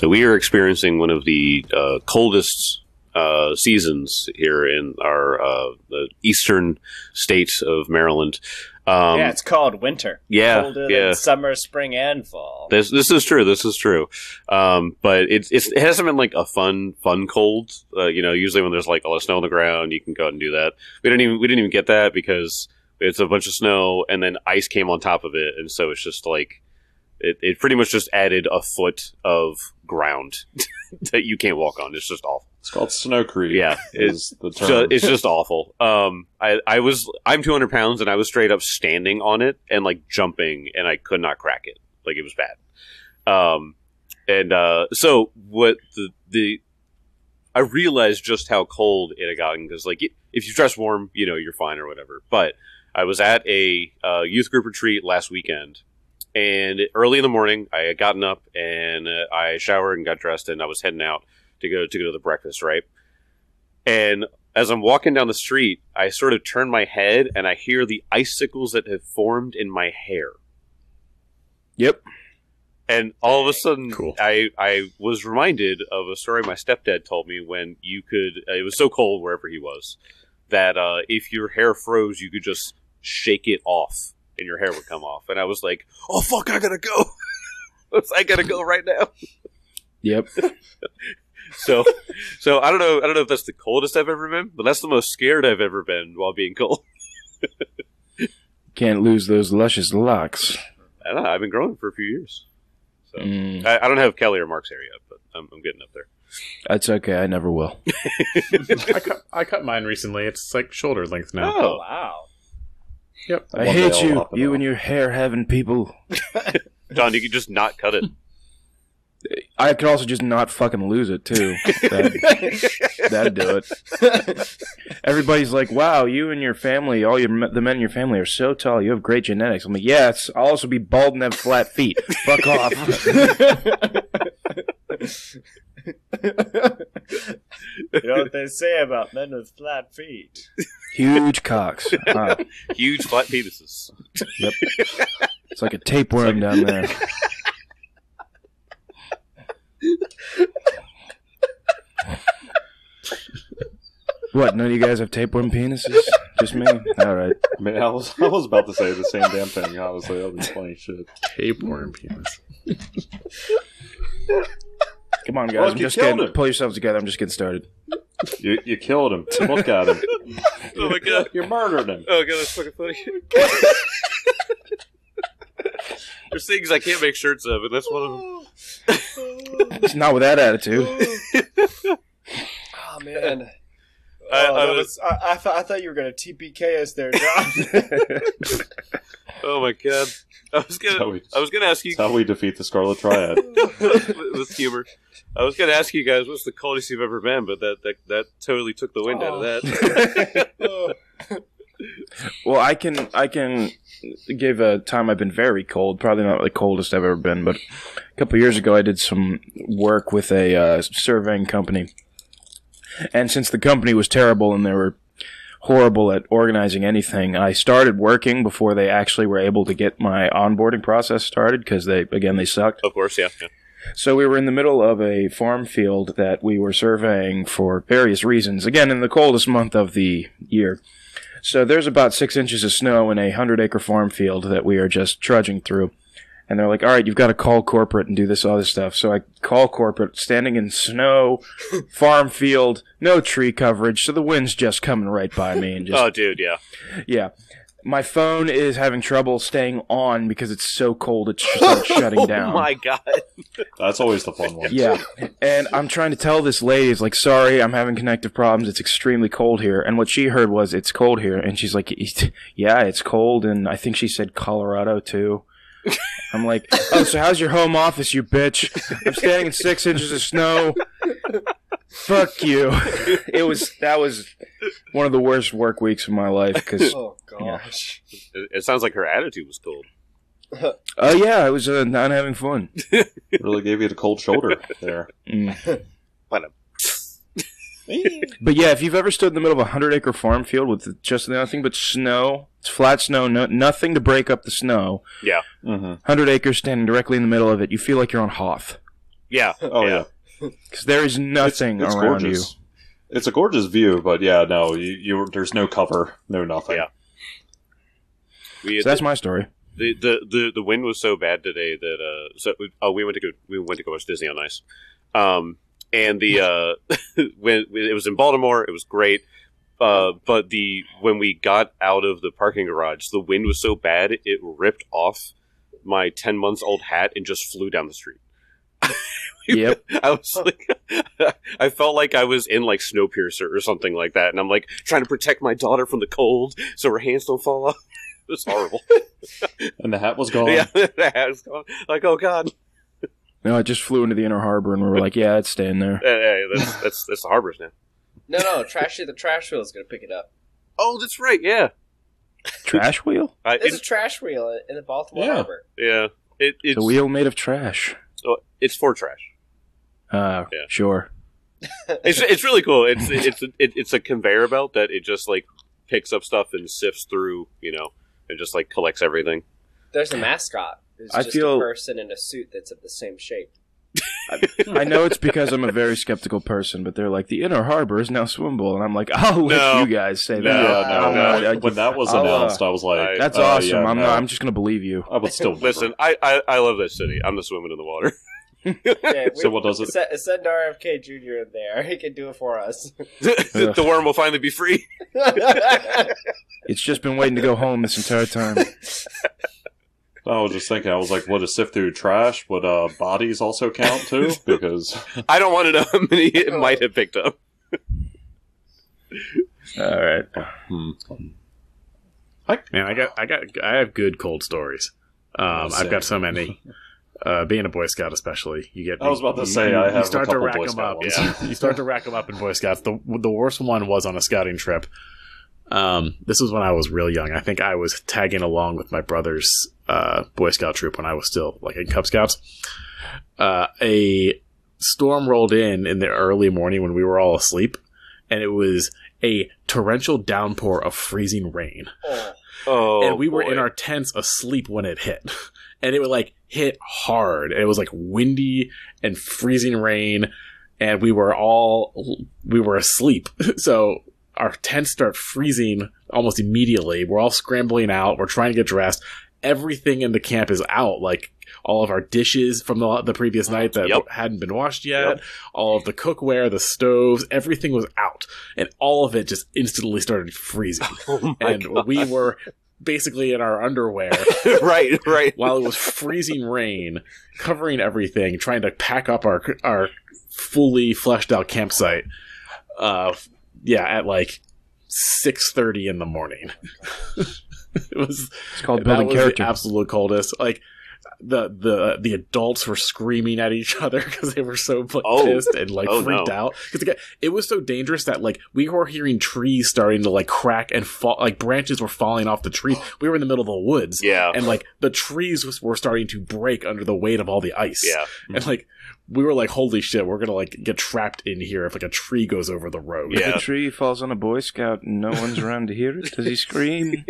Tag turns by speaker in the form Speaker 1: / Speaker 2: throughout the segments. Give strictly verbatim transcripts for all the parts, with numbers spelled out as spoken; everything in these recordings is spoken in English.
Speaker 1: we are experiencing one of the uh, coldest uh, seasons here in our uh, the eastern state of Maryland. Um,
Speaker 2: yeah, it's called winter.
Speaker 1: Yeah,
Speaker 2: Colder
Speaker 1: yeah.
Speaker 2: than summer, spring, and fall.
Speaker 1: This this is true. This is true. Um, but it's, it's it hasn't been like a fun fun cold. Uh, you know, usually when there's like a lot of snow on the ground, you can go out and do that. We didn't even we didn't even get that because it's a bunch of snow and then ice came on top of it, and so it's just like it, it pretty much just added a foot of ground that you can't walk on. It's just awful.
Speaker 3: It's called Snowcrete.
Speaker 1: Yeah,
Speaker 3: is the term.
Speaker 1: So it's just awful. Um, I, I was I'm two hundred pounds and I was straight up standing on it and like jumping and I could not crack it. Like it was bad. Um, and uh, so what the the I realized just how cold it had gotten because like if you dress warm, you know you're fine or whatever. But I was at a uh, youth group retreat last weekend. And early in the morning, I had gotten up and uh, I showered and got dressed, and I was heading out to go to go to the breakfast, right? And as I'm walking down the street, I sort of turn my head and I hear the icicles that have formed in my hair.
Speaker 4: Yep.
Speaker 1: And all of a sudden,
Speaker 4: Cool.
Speaker 1: I, I was reminded of a story my stepdad told me when you could, uh, it was so cold wherever he was, that uh, if your hair froze, you could just shake it off and your hair would come off. And I was like, oh, fuck, I gotta go. I gotta go right now.
Speaker 4: Yep.
Speaker 1: So, so I don't know. I don't know if that's the coldest I've ever been, but that's the most scared I've ever been while being cold.
Speaker 4: Can't lose those luscious locks.
Speaker 1: I don't know. I've been growing for a few years, so
Speaker 4: Mm.
Speaker 1: I, I don't have Kelly or Mark's hair yet, but I'm, I'm getting up there.
Speaker 4: That's okay. I never will.
Speaker 5: I, cut, I cut mine recently. It's like shoulder length now.
Speaker 2: Oh, wow.
Speaker 5: Yep.
Speaker 4: I
Speaker 3: One day
Speaker 4: hate
Speaker 3: I'll
Speaker 4: you,
Speaker 3: lop it
Speaker 4: you
Speaker 3: off.
Speaker 4: and your hair having people.
Speaker 1: John, you could just not cut it.
Speaker 4: I could also just not fucking lose it too. That'd, that'd do it. Everybody's like, "Wow, you and your family, all your the men in your family are so tall. You have great genetics." I'm like, "Yes, I'll also be bald and have flat feet. Fuck off."
Speaker 2: You know what they say about men with flat feet?
Speaker 4: Huge cocks. Wow.
Speaker 1: Huge flat penises.
Speaker 4: Yep. It's like a tapeworm down there. What? None of you guys have tapeworm penises? Just me? All right.
Speaker 3: I mean, I was, I was about to say the same damn thing, honestly. That was funny shit.
Speaker 5: Tapeworm penis.
Speaker 4: Come on, guys.
Speaker 3: Look,
Speaker 4: I'm
Speaker 3: you
Speaker 4: just
Speaker 3: killed
Speaker 4: getting.
Speaker 3: him.
Speaker 4: Pull yourselves together. I'm just getting started.
Speaker 3: You, you killed him. Look at him.
Speaker 1: Oh my god!
Speaker 3: You murdered him.
Speaker 1: Oh god, that's fucking funny. There's things I can't make shirts of, and that's one of them.
Speaker 4: It's not with that attitude.
Speaker 2: Oh, man.
Speaker 1: I-
Speaker 2: Oh,
Speaker 1: I
Speaker 2: that
Speaker 1: was-
Speaker 2: was, I, I, thought, I thought you were going to T P K us there, John.
Speaker 1: Oh my god! I was
Speaker 3: That's how
Speaker 1: gonna,
Speaker 3: we-
Speaker 1: I was gonna ask you
Speaker 3: That's how we defeat the Scarlet Triad.
Speaker 1: with with humor. I was gonna ask you guys what's the coldest you've ever been, but that that, that totally took the wind out of that.
Speaker 2: Oh.
Speaker 4: Well, I can I can give a time I've been very cold. Probably not the coldest I've ever been, but a couple of years ago I did some work with a uh, surveying company, and since the company was terrible and they were horrible at organizing anything, I started working before they actually were able to get my onboarding process started because they again they sucked.
Speaker 1: Of course, yeah. yeah.
Speaker 4: So we were in the middle of a farm field that we were surveying for various reasons. Again, in the coldest month of the year. So there's about six inches of snow in a hundred-acre farm field that we are just trudging through. And they're like, all right, you've got to call corporate and do this other stuff. So I call corporate, standing in snow, farm field, no tree coverage, so the wind's just coming right by me. And just,
Speaker 1: Oh, dude, yeah.
Speaker 4: yeah. My phone is having trouble staying on because it's so cold it starts shutting down.
Speaker 1: Oh my god!
Speaker 3: That's always the fun one.
Speaker 4: Yeah, and I'm trying to tell this lady, it's like, sorry, I'm having connective problems. It's extremely cold here. And what she heard was, it's cold here. And she's like, yeah, it's cold. And I think she said Colorado, too. I'm like, oh, so how's your home office, you bitch? I'm standing in six inches of snow. Fuck you. It was, that was one of the worst work weeks of my life. Because,
Speaker 2: Oh, gosh.
Speaker 1: It, it sounds like her attitude was cold.
Speaker 4: oh, yeah, I was uh, not having fun.
Speaker 3: Really gave you the cold shoulder there.
Speaker 4: Mm.
Speaker 1: What a-
Speaker 4: But yeah, if you've ever stood in the middle of a hundred-acre farm field with just nothing but snow, it's flat snow, no, nothing to break up the snow,
Speaker 1: Yeah.
Speaker 3: Mm-hmm.
Speaker 4: hundred acres standing directly in the middle of it, you feel like you're on Hoth.
Speaker 1: Yeah.
Speaker 3: Oh
Speaker 1: yeah.
Speaker 3: yeah,
Speaker 4: Because there is nothing
Speaker 3: it's, it's
Speaker 4: around
Speaker 3: gorgeous. It's a gorgeous view, but yeah, no, you, you there's no cover, no nothing.
Speaker 1: Yeah. We,
Speaker 4: you. So that's my story.
Speaker 1: the, the, the, the wind was so bad today that uh so oh we went to go we went to go watch Disney on Ice, um and the uh when it was in Baltimore, it was great. Uh, but the when we got out of the parking garage, the wind was so bad it ripped off my ten months old hat and just flew down the street.
Speaker 4: Yep.
Speaker 1: I was like, I felt like I was in like Snowpiercer or something like that, and I'm like trying to protect my daughter from the cold so her hands don't fall off. It was horrible.
Speaker 3: And the hat was gone.
Speaker 1: Yeah, the hat was gone. Like, oh god.
Speaker 4: No, I just flew into the inner harbor, and we were like, "Yeah, it's staying there."
Speaker 1: Hey, hey, that's that's that's the harbors now.
Speaker 2: No, no, Trashy the Trash Wheel is going to pick it up.
Speaker 1: Oh, that's right. Yeah.
Speaker 4: Trash wheel?
Speaker 1: I,
Speaker 2: There's
Speaker 1: it,
Speaker 2: a trash wheel in the Baltimore
Speaker 3: Yeah.
Speaker 2: Harbor.
Speaker 1: yeah. It, it's
Speaker 4: The wheel made of trash.
Speaker 1: oh, it's for trash.
Speaker 4: Uh,
Speaker 1: Yeah.
Speaker 4: sure.
Speaker 1: It's it's really cool. It's it's it, it's a conveyor belt that it just like picks up stuff and sifts through, you know, and just like collects everything.
Speaker 2: There's a mascot. It's
Speaker 4: I
Speaker 2: just
Speaker 4: feel-
Speaker 2: a person in a suit that's of the same shape.
Speaker 4: I know it's because I'm a very skeptical person, but they're like, the inner harbor is now swimmable, and I'm like, I'll let
Speaker 1: No.
Speaker 4: you guys say
Speaker 1: No,
Speaker 4: that.
Speaker 3: Yeah, no,
Speaker 4: I'm
Speaker 3: no.
Speaker 4: not- I-
Speaker 3: When that was
Speaker 4: I'll, uh,
Speaker 3: announced, I was like,
Speaker 1: I-
Speaker 4: That's
Speaker 3: uh,
Speaker 4: awesome.
Speaker 3: yeah,
Speaker 4: I'm
Speaker 3: no.
Speaker 4: not. I'm just gonna believe you.
Speaker 3: I would still
Speaker 1: Listen, I, I I love that city. I'm the swimming in the water.
Speaker 2: Yeah,
Speaker 3: So what does it?
Speaker 2: Send, send R F K Junior in there. He can do it for us.
Speaker 1: the, the worm will finally be free.
Speaker 4: It's just been waiting to go home this entire time.
Speaker 3: I was just thinking, I was like, would a sift through trash? Would uh, bodies also count too? Because
Speaker 1: I don't want to know how many it might have picked up.
Speaker 4: All right.
Speaker 3: hmm.
Speaker 5: Man, I got, I got, I have good cold stories. Um,
Speaker 3: Same.
Speaker 5: I've got so many. Uh, being a Boy Scout, especially, you get.
Speaker 3: I was about to
Speaker 5: you-
Speaker 3: say,
Speaker 5: you,
Speaker 3: I
Speaker 5: you
Speaker 3: have a
Speaker 5: start
Speaker 3: couple
Speaker 5: to rack
Speaker 3: Boy
Speaker 5: them
Speaker 3: Scout
Speaker 5: up.
Speaker 3: ones.
Speaker 5: Yeah, you start to rack them up in Boy Scouts. The the worst one was on a scouting trip. Um, this was when I was real young. I think I was tagging along with my brother's uh, Boy Scout troop when I was still like in Cub Scouts. Uh, a storm rolled in in the early morning when we were all asleep, and it was a torrential downpour of freezing rain.
Speaker 2: Oh,
Speaker 1: Oh,
Speaker 5: and we were
Speaker 1: boy.
Speaker 5: in our tents asleep when it hit. And it would like hit hard. It was like windy and freezing rain, and we were all we were asleep. So our tents start freezing almost immediately. We're all scrambling out. We're trying to get dressed. Everything in the camp is out. Like all of our dishes from the, the previous night that
Speaker 1: Yep.
Speaker 5: hadn't been washed yet.
Speaker 1: Yep.
Speaker 5: All of the cookware, the stoves, everything was out. And all of it just instantly started freezing.
Speaker 1: Oh my
Speaker 5: And
Speaker 1: God.
Speaker 5: we were basically in our underwear
Speaker 1: right, right.
Speaker 5: while it was freezing rain, covering everything, trying to pack up our our fully fleshed out campsite. Uh, yeah, at like six thirty in the morning. It was
Speaker 4: It's called
Speaker 5: that
Speaker 4: building
Speaker 5: was
Speaker 4: character.
Speaker 5: the absolute coldest. Like the the the adults were screaming at each other because they were so like,
Speaker 1: Oh.
Speaker 5: pissed and like
Speaker 1: Oh,
Speaker 5: freaked
Speaker 1: no.
Speaker 5: out. Because it was so dangerous that like we were hearing trees starting to like crack and fall, like branches were falling off the trees. We were in the middle of the woods,
Speaker 1: Yeah.
Speaker 5: and like the trees was, were starting to break under the weight of all the ice.
Speaker 1: Yeah.
Speaker 5: And like we were like, holy shit, we're gonna like get trapped in here if like a tree goes over the road.
Speaker 1: Yeah.
Speaker 4: If a tree falls on a Boy Scout and no one's around to hear it, does he scream?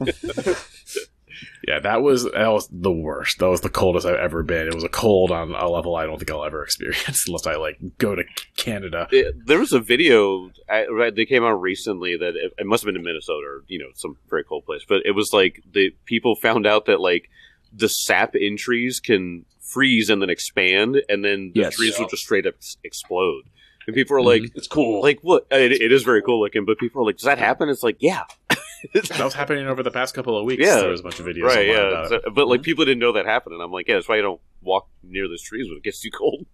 Speaker 5: Yeah, that was that was the worst. That was the coldest I've ever been. It was a cold on a level I don't think I'll ever experience unless I like go to Canada.
Speaker 1: It- there was a video I, right, that came out recently that it, it must have been in Minnesota or you know some very cold place, but it was like the people found out that like the sap in trees can freeze and then expand, and then the
Speaker 4: Yes.
Speaker 1: trees will just straight up s- explode. And people are like,
Speaker 3: It's cool.
Speaker 1: like what? It, it is very cool looking, but people are like, does that happen? It's like, yeah,
Speaker 5: That was happening over the past couple of weeks.
Speaker 1: Yeah.
Speaker 5: There was a bunch of videos
Speaker 1: right,
Speaker 5: online
Speaker 1: yeah.
Speaker 5: about
Speaker 1: So-
Speaker 5: it.
Speaker 1: but like people didn't know that happened, and I'm like, yeah, that's why you don't walk near those trees when it gets too cold.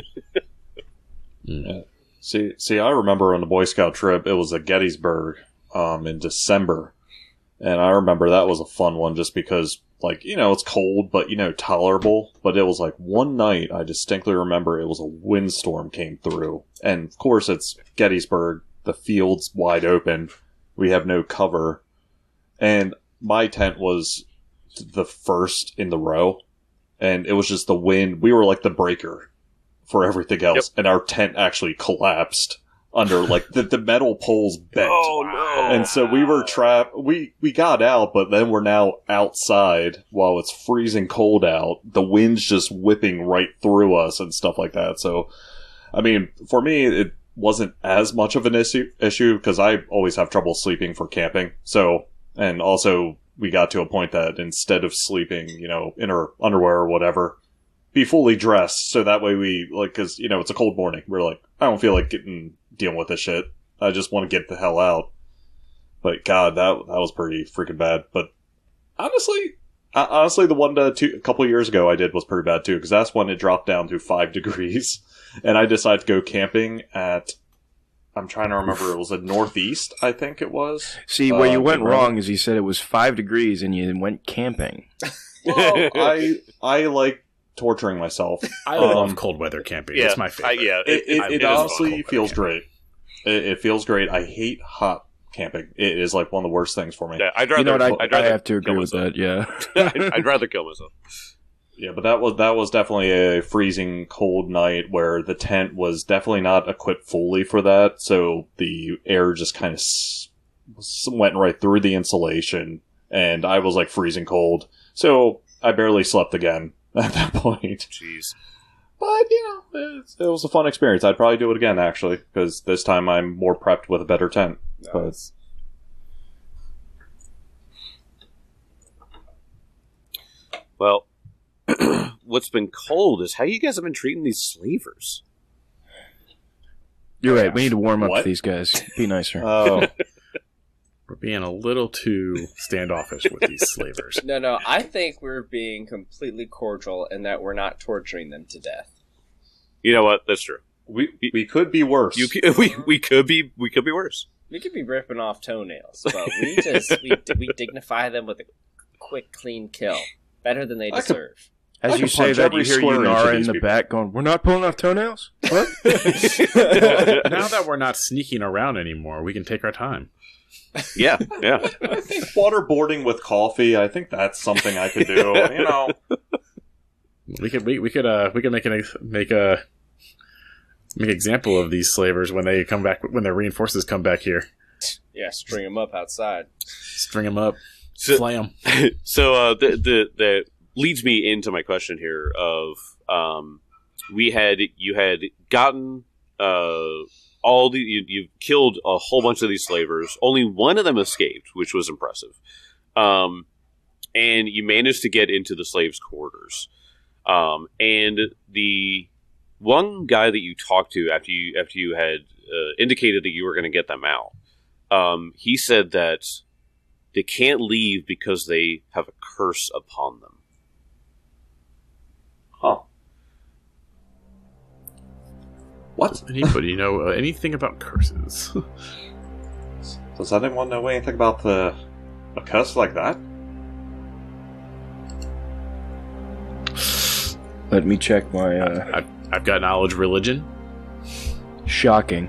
Speaker 3: See, see, I remember on the Boy Scout trip, it was at Gettysburg um, in December, and I remember that was a fun one just because, like, you know, it's cold, but you know, tolerable. But it was like one night, I distinctly remember it was a windstorm came through, and of course it's Gettysburg, the field's wide open, we have no cover, and my tent was the first in the row, and it was just the wind. We were like the breaker for everything else, and our tent actually collapsed under, like the, the metal poles bent.
Speaker 1: Oh no!
Speaker 3: And so we were trapped. We we got out, but then we're now outside while it's freezing cold out. The wind's just whipping right through us and stuff like that. So, I mean, for me, it wasn't as much of an issue issue because I always have trouble sleeping for camping. So, and also we got to a point that instead of sleeping, you know, in our underwear or whatever, be fully dressed. So that way we like, because you know it's a cold morning. We're like, I don't feel like getting dealing with this shit. I just want to get the hell out. But God, that that was pretty freaking bad. But honestly, uh, honestly, the one to two, a couple of years ago I did was pretty bad too, because that's when it dropped down to five degrees, and I decided to go camping at. I'm trying to remember. It was a northeast, I think it was.
Speaker 4: See, where
Speaker 3: uh,
Speaker 4: you went
Speaker 3: right.
Speaker 4: wrong is you said it was five degrees and you went camping.
Speaker 3: Well, I I like torturing myself.
Speaker 5: I
Speaker 3: Um,
Speaker 5: love cold weather camping.
Speaker 1: yeah,
Speaker 5: It's my favorite.
Speaker 1: I, yeah,
Speaker 3: It, it,
Speaker 5: I-
Speaker 3: it,
Speaker 5: it is
Speaker 3: honestly
Speaker 5: cold weather
Speaker 3: feels
Speaker 5: camping.
Speaker 3: great. It, it feels great. I hate hot camping. It is like one of the worst things for me.
Speaker 1: yeah, I'd rather.
Speaker 4: You know what? I,
Speaker 1: I'd
Speaker 4: I
Speaker 1: rather
Speaker 4: have to agree
Speaker 1: kill
Speaker 4: with
Speaker 1: myself.
Speaker 4: that. Yeah.
Speaker 1: I'd, I'd rather kill myself.
Speaker 3: Yeah, but that was that was definitely a freezing cold night where the tent was definitely not equipped fully for that, so the air just kind of s- went right through the insulation, and I was like freezing cold, so I barely slept again at that point.
Speaker 1: Jeez.
Speaker 3: But you know, it, it was a fun experience. I'd probably do it again actually, because this time I'm more prepped with a better tent.
Speaker 2: No,
Speaker 3: But
Speaker 1: Well, what's been cold is how you guys have been treating these slavers.
Speaker 4: You're right. We need to warm up
Speaker 3: What?
Speaker 4: to these guys. Be nicer.
Speaker 3: oh,
Speaker 5: We're being a little too standoffish with these slavers.
Speaker 2: no, no. I think we're being completely cordial and that we're not torturing them to death.
Speaker 1: You know what? That's true.
Speaker 3: we we could be worse.
Speaker 1: You c- we we could be we could be worse.
Speaker 2: We could be ripping off toenails, but we just we we dignify them with a quick, clean kill, better than they
Speaker 3: I could-
Speaker 2: deserve.
Speaker 4: As
Speaker 3: I
Speaker 4: you
Speaker 3: can
Speaker 4: say
Speaker 3: punch
Speaker 4: that,
Speaker 3: every
Speaker 4: you hear
Speaker 3: square inch of
Speaker 4: Yunara in
Speaker 3: these
Speaker 4: the
Speaker 3: people.
Speaker 4: back going, "We're not pulling off toenails." What?
Speaker 5: Now that we're not sneaking around anymore, we can take our time.
Speaker 1: Yeah, yeah.
Speaker 3: I think waterboarding with coffee. I think that's something I could do. You know.
Speaker 5: We could we, we could uh we could make an ex- make a make an example of these slavers when they come back when their reinforcements come back here.
Speaker 2: Yeah, string them up outside.
Speaker 5: String them up,
Speaker 1: So,
Speaker 5: flay them.
Speaker 1: so uh, the the that leads me into my question here of um, we had you had gotten uh, all the you you killed a whole bunch of these slavers. Only one of them escaped, which was impressive. Um, and you managed to get into the slaves' quarters. Um, and the one guy that you talked to after you after you had uh, indicated that you were going to get them out, um, he said that they can't leave because they have a curse upon them.
Speaker 3: Huh. What?
Speaker 5: Anybody know uh, anything about curses?
Speaker 3: Does anyone know anything about the a curse like that?
Speaker 4: Let me check my uh,
Speaker 5: I've, I've got knowledge religion.
Speaker 4: shocking.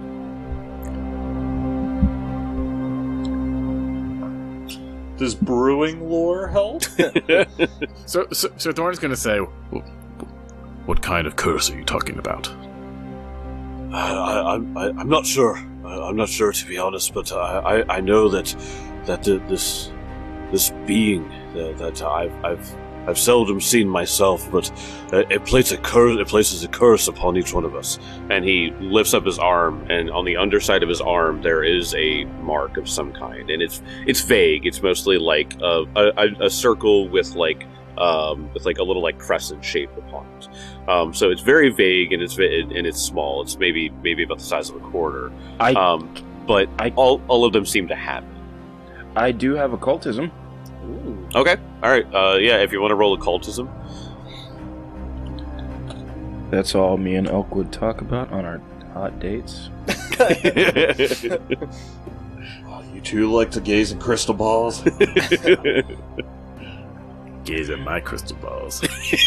Speaker 3: Does brewing lore help?
Speaker 5: So, so, so Thorn's going to say, "Well, what kind of curse are you talking about?"
Speaker 1: I, I, I'm I, I'm not sure. I, I'm not sure to be honest, but I, I, I know that that the, this this being that, that I've I've I've seldom seen myself, but it, it places a curse. It places a curse upon each one of us. And he lifts up his arm, and on the underside of his arm there is a mark of some kind, and it's it's vague. It's mostly like a a, a circle with like um, with like a little like crescent shape upon it. Um, so it's very vague and it's and it's small. It's maybe maybe about the size of a quarter.
Speaker 4: I
Speaker 1: Um, but
Speaker 4: I-
Speaker 1: all all of them seem to have it.
Speaker 4: I do have occultism.
Speaker 2: Ooh.
Speaker 1: Okay, all right. Uh, yeah, if you want to roll occultism.
Speaker 4: That's all me and Elkwood talk about on our hot dates.
Speaker 3: Oh, you two like to gaze in crystal balls?
Speaker 5: Gaze at my crystal balls.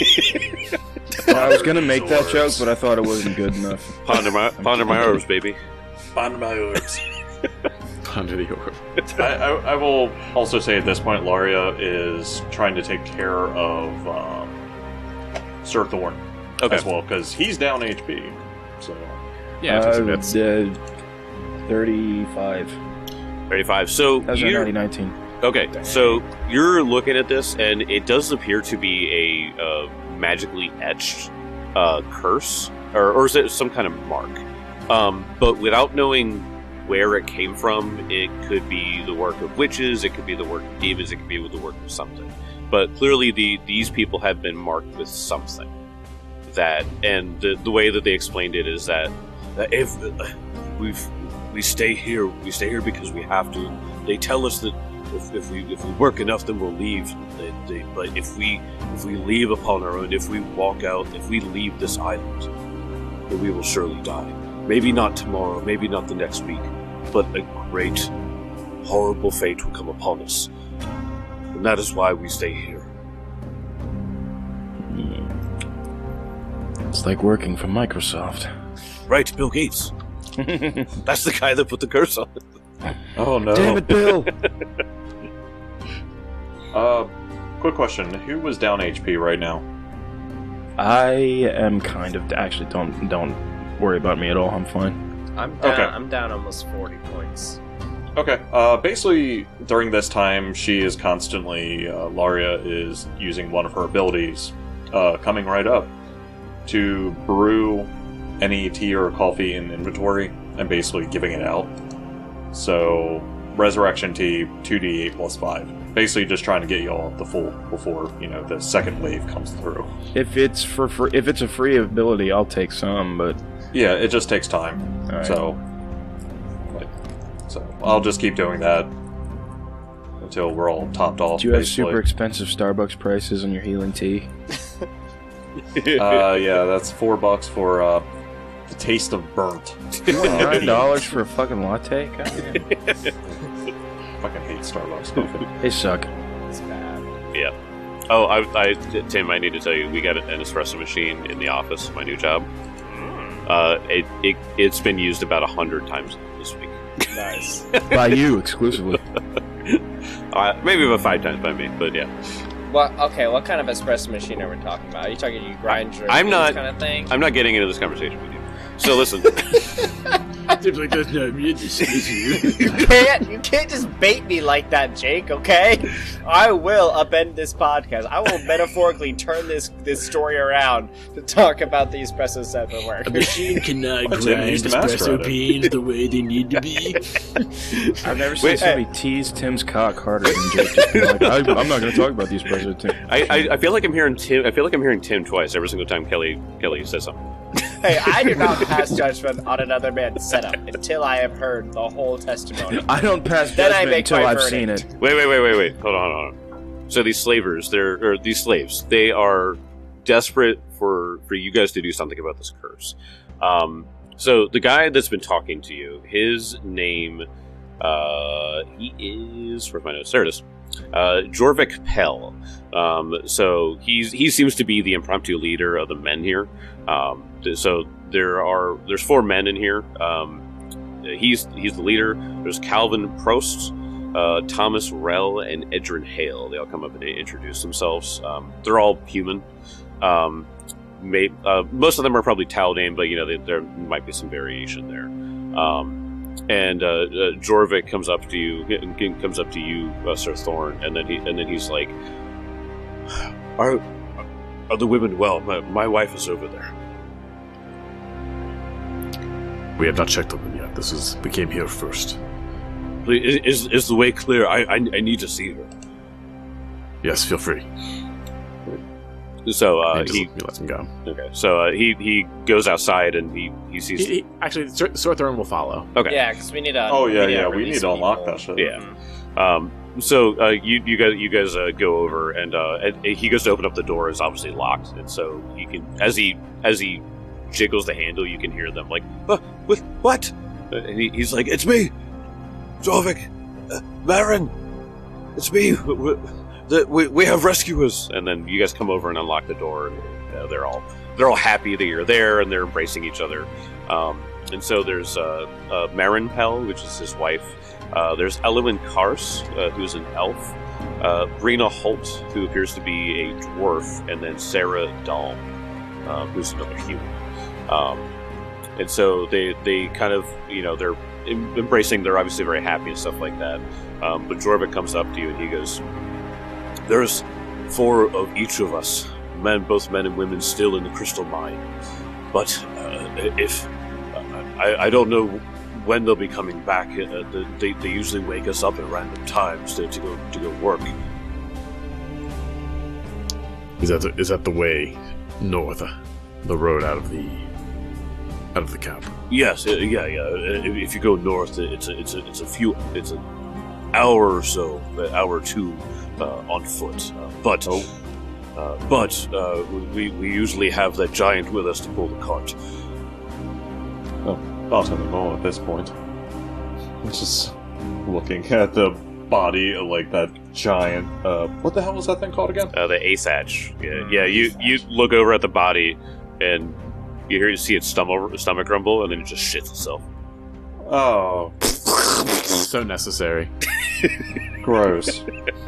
Speaker 4: I was gonna make that joke, but I thought it wasn't good enough.
Speaker 1: ponder my ponder my herbs, baby.
Speaker 3: Find my orbs.
Speaker 5: Under the orb.
Speaker 3: I, I, I will also say at this point, Laria is trying to take care of um, Sir Thorn
Speaker 1: Okay.
Speaker 3: as well, because he's down H P. So
Speaker 5: Yeah,
Speaker 4: uh,
Speaker 5: that's
Speaker 4: uh, thirty-five.
Speaker 1: thirty-five. So
Speaker 4: That was in
Speaker 1: you're,
Speaker 4: twenty nineteen.
Speaker 1: okay, so you're looking at this, and it does appear to be a uh, magically etched uh, curse, or, or is it some kind of mark? Um, but without knowing where it came from, it could be the work of witches, it could be the work of demons, it could be the work of something. But clearly, the these people have been marked with something. That, and the, the way that they explained it is that uh, if uh, we've we stay here, we stay here because we have to. They tell us that if, if we if we work enough, then we'll leave. They, they, but if we if we leave upon our own, if we walk out, if we leave this island, then we will surely die. Maybe not tomorrow, maybe not the next week, but a great, horrible fate will come upon us, and that is why we stay here.
Speaker 4: It's like working for Microsoft.
Speaker 1: Right, Bill Gates. That's the guy that put the curse on it.
Speaker 3: Oh no!
Speaker 4: Damn it, Bill!
Speaker 3: Uh, quick question: who was down H P right now?
Speaker 4: I am kind of actually don't don't worry about me at all. I'm fine.
Speaker 2: I'm down.
Speaker 3: Okay.
Speaker 2: I'm down almost forty points.
Speaker 3: Okay. Uh, basically, during this time, she is constantly uh, Laria is using one of her abilities, uh, coming right up to brew any tea or coffee in inventory and basically giving it out. So, resurrection tea, two d eight plus five. Basically, just trying to get you all the full before you know the second wave comes through.
Speaker 4: If it's for free, if it's a free ability, I'll take some. But
Speaker 3: Yeah, it just takes time.
Speaker 4: all right.
Speaker 3: So, like, so I'll just keep doing that until we're all topped off.
Speaker 4: do you have
Speaker 3: basically.
Speaker 4: super expensive Starbucks prices on your healing tea?
Speaker 3: Uh, yeah, that's four bucks for uh, the taste of burnt.
Speaker 4: Nine dollars for a fucking latte? God damn.
Speaker 3: Fucking hate Starbucks coffee.
Speaker 4: They suck.
Speaker 2: It's bad.
Speaker 1: Yeah. Oh, I, I, Tim, I need to tell you, we got an espresso machine in the office, my new job. Uh, it, it, it's been used about a hundred times this week.
Speaker 2: Nice.
Speaker 4: By you exclusively.
Speaker 1: Uh, maybe about five times by me, but yeah.
Speaker 2: What? Okay. What kind of espresso machine are we talking about? Are you talking you grind your
Speaker 1: I'm
Speaker 2: beans
Speaker 1: not-
Speaker 2: kind of thing?
Speaker 1: I'm not getting into this conversation with you. So listen,
Speaker 5: Typically does not mean this is
Speaker 2: you can't. You can't just bait me like that, Jake. Okay. I will upend this podcast. I will metaphorically turn this this story around to talk about the espresso set that work.
Speaker 5: A machine cannot
Speaker 3: But Tim
Speaker 5: grind
Speaker 3: used to master
Speaker 5: espresso
Speaker 3: at it.
Speaker 5: beans the way they need to be.
Speaker 4: I've never seen
Speaker 1: Wait,
Speaker 4: somebody tease Tim's cock harder than Jake. Just being like, I, I'm not going to talk about the espresso Tim.
Speaker 1: I, I, I feel like I'm hearing Tim. I feel like I'm hearing Tim twice every single time Kelly Kelly says something.
Speaker 2: Hey, I do not pass judgment on another man's setup until I have heard the whole testimony.
Speaker 4: I don't pass
Speaker 2: Then I
Speaker 4: judgment
Speaker 2: make
Speaker 4: until
Speaker 2: my
Speaker 4: I've
Speaker 2: verdict.
Speaker 4: seen it.
Speaker 1: Wait, wait, wait, wait, wait. Hold on, hold on. So these slavers, they're or these slaves, they are desperate for for you guys to do something about this curse. Um, so the guy that's been talking to you, his name, uh, he is. Where's my notes? There it is. Uh, Jorvik Pell. Um, so he's he seems to be the impromptu leader of the men here. Um, th- so there are there's four men in here. Um, he's he's the leader. There's Calvin Prost, uh, Thomas Rell, and Edrin Hale. They all come up and they introduce themselves. Um, they're all human. Um, may, uh, most of them are probably Taldane, but you know they, there might be some variation there. Um, and uh, uh, Jorvik comes up to you, g- g- comes up to you, uh, Sir Thorn, and then he and then he's like, "Are are the women well? My, my wife is over there."
Speaker 5: We have not checked on them yet. This is we came here first.
Speaker 1: Please, Is is the way clear? I, I I need to see her.
Speaker 5: Yes, feel free.
Speaker 1: So uh,
Speaker 5: And just
Speaker 1: he
Speaker 5: let me let him go.
Speaker 1: okay. So uh, he he goes outside and he he sees.
Speaker 5: He, he, actually, Sor- Sorthorn will follow.
Speaker 1: Okay.
Speaker 2: Yeah, because we need to.
Speaker 3: Oh yeah, yeah. We
Speaker 2: release
Speaker 3: need to unlock
Speaker 2: people.
Speaker 3: that shit.
Speaker 1: Yeah. Um, so uh, you you guys you guys uh, go over and, uh, and he goes to open up the door. It's obviously locked, and so you can as he as he jiggles the handle, you can hear them like, uh, "What? What?" Uh, and he, he's like, "It's me, Jorvik, uh, Marin. It's me. We, we, the, we we have rescuers." And then you guys come over and unlock the door. And, uh, they're all they're all happy that you're there, and they're embracing each other. Um, and so there's uh, uh, Marin Pell, which is his wife. Uh, there's Elwyn Kars, uh, who's an elf. Uh, Brina Holt, who appears to be a dwarf, and then Sarah Dahl, uh, who's another human. Um, and so they they kind of you know they're em- embracing. They're obviously very happy and stuff like that. Um, but Jorvik comes up to you and he goes, "There's four of each of us, men, both men and women, still in the crystal mine. But uh, if uh, I, I don't know when they'll be coming back. Uh, they, they usually wake us up at random times to, to go to go work."
Speaker 5: Is that the, is that the way north, uh, the road out of the out of the camp?
Speaker 1: Yes, uh, yeah, yeah. Uh, If, if you go north, it's a, it's a, it's a few, it's an hour or so, an hour or two uh, on foot. Uh, but,
Speaker 3: Oh.
Speaker 1: uh, but uh, we we usually have that giant with us to pull the cart.
Speaker 3: Oh, not anymore at this point. I'm just looking at the body of, like, that giant, uh, what the hell was that thing called again?
Speaker 1: Uh, the Asatch. Yeah, yeah. You you look over at the body, and you hear you see its stomach stomach rumble, and then it just shits itself.
Speaker 3: Oh,
Speaker 5: So necessary.
Speaker 3: gross.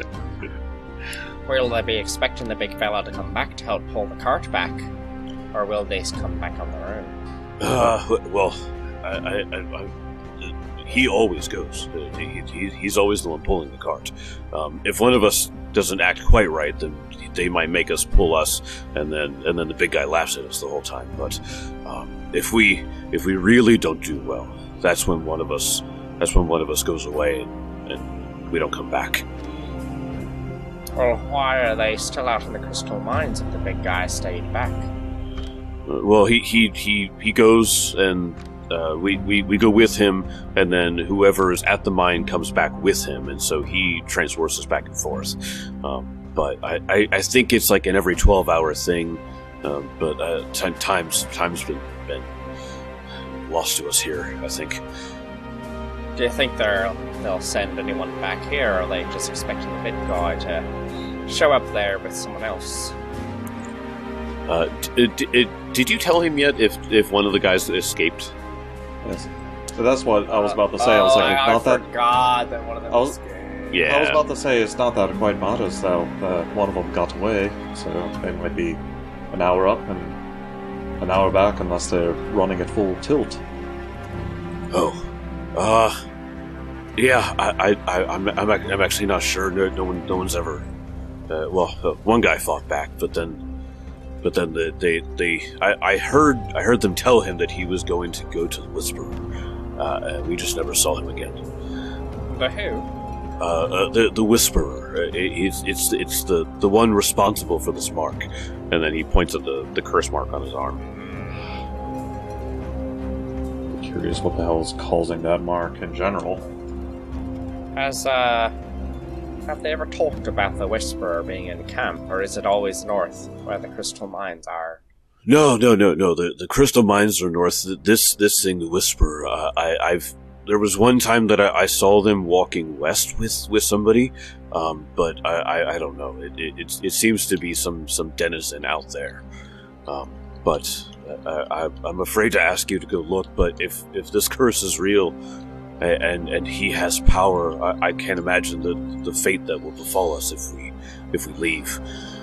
Speaker 2: Will they be expecting the big fella to come back to help pull the cart back? Or will they come back on their own?
Speaker 1: Uh, well, I, I, I, I he always goes. Uh, he, he, he's always the one pulling the cart. Um, if one of us doesn't act quite right, then they might make us pull us, and then and then the big guy laughs at us the whole time. But um, if we if we really don't do well, that's when one of us that's when one of us goes away and, and we don't come back.
Speaker 2: Well, why are they still out in the crystal mines if the big guy stayed back?
Speaker 1: Uh, well, he he he he goes and. Uh, we, we, we go with him, and then whoever is at the mine comes back with him, and so he transports us back and forth. Um, but I, I, I think it's like an every twelve hour thing, um, but uh, t- time's, time's been, been lost to us here, I think.
Speaker 2: Do you think they'll, they'll send anyone back here, or are they just expecting the big guy to show up there with someone else?
Speaker 1: Uh, d- d- did you tell him yet if, if one of the guys escaped?
Speaker 3: Yes. So that's what I was about to say. I was
Speaker 2: oh,
Speaker 3: like,
Speaker 2: I,
Speaker 3: not
Speaker 2: I
Speaker 3: that.
Speaker 2: forgot that one of them
Speaker 3: I was-
Speaker 2: escaped.
Speaker 1: Yeah.
Speaker 3: I was about to say it's not that it quite matters though. Uh, one of them got away, so they might be an hour up and an hour back, unless they're running at full tilt.
Speaker 1: Oh, uh, yeah. I, I, I I'm, I'm, ac- I'm actually not sure. No, no one, no one's ever. Uh, well, uh, one guy fought back, but then, but then the, they, they, I, I heard, I heard them tell him that he was going to go to the Whisperer, uh, and we just never saw him again.
Speaker 2: The who?
Speaker 1: Uh, uh the, the Whisperer. Uh, it, it's, it's, it's the, the one responsible for this mark, and then he points at the, the curse mark on his arm.
Speaker 3: I'm curious what the hell is causing that mark in general.
Speaker 2: Has, uh... have they ever talked about the Whisperer being in camp, or is it always north, where the crystal mines are?
Speaker 1: No, no, no, no. The the crystal mines are north. This this thing, the Whisperer. Uh, I, I've there was one time that I, I saw them walking west with, with somebody, um, but I, I, I don't know. It, it it it seems to be some, some denizen out there. Um, but I, I, I'm afraid to ask you to go look. But if, if this curse is real, and and he has power, I, I can't imagine the the fate that will befall us if we if we leave.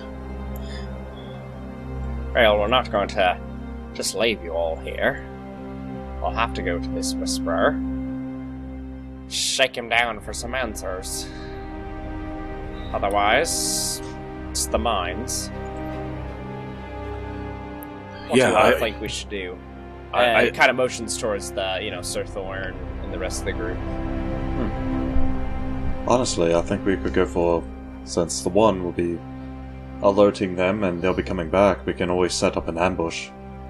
Speaker 2: Well, we're not going to just leave you all here. I'll have to go to this Whisperer. Shake him down for some answers. Otherwise, it's the mines. What
Speaker 1: Yeah,
Speaker 2: do you all
Speaker 1: I-
Speaker 2: think we should do?
Speaker 1: I-
Speaker 2: Uh,
Speaker 1: I-
Speaker 2: kind of motions towards the, you know, Sir Thorn and the rest of the group.
Speaker 3: Honestly, I think we could go for, since the one will be alerting them and they'll be coming back, we can always set up an ambush.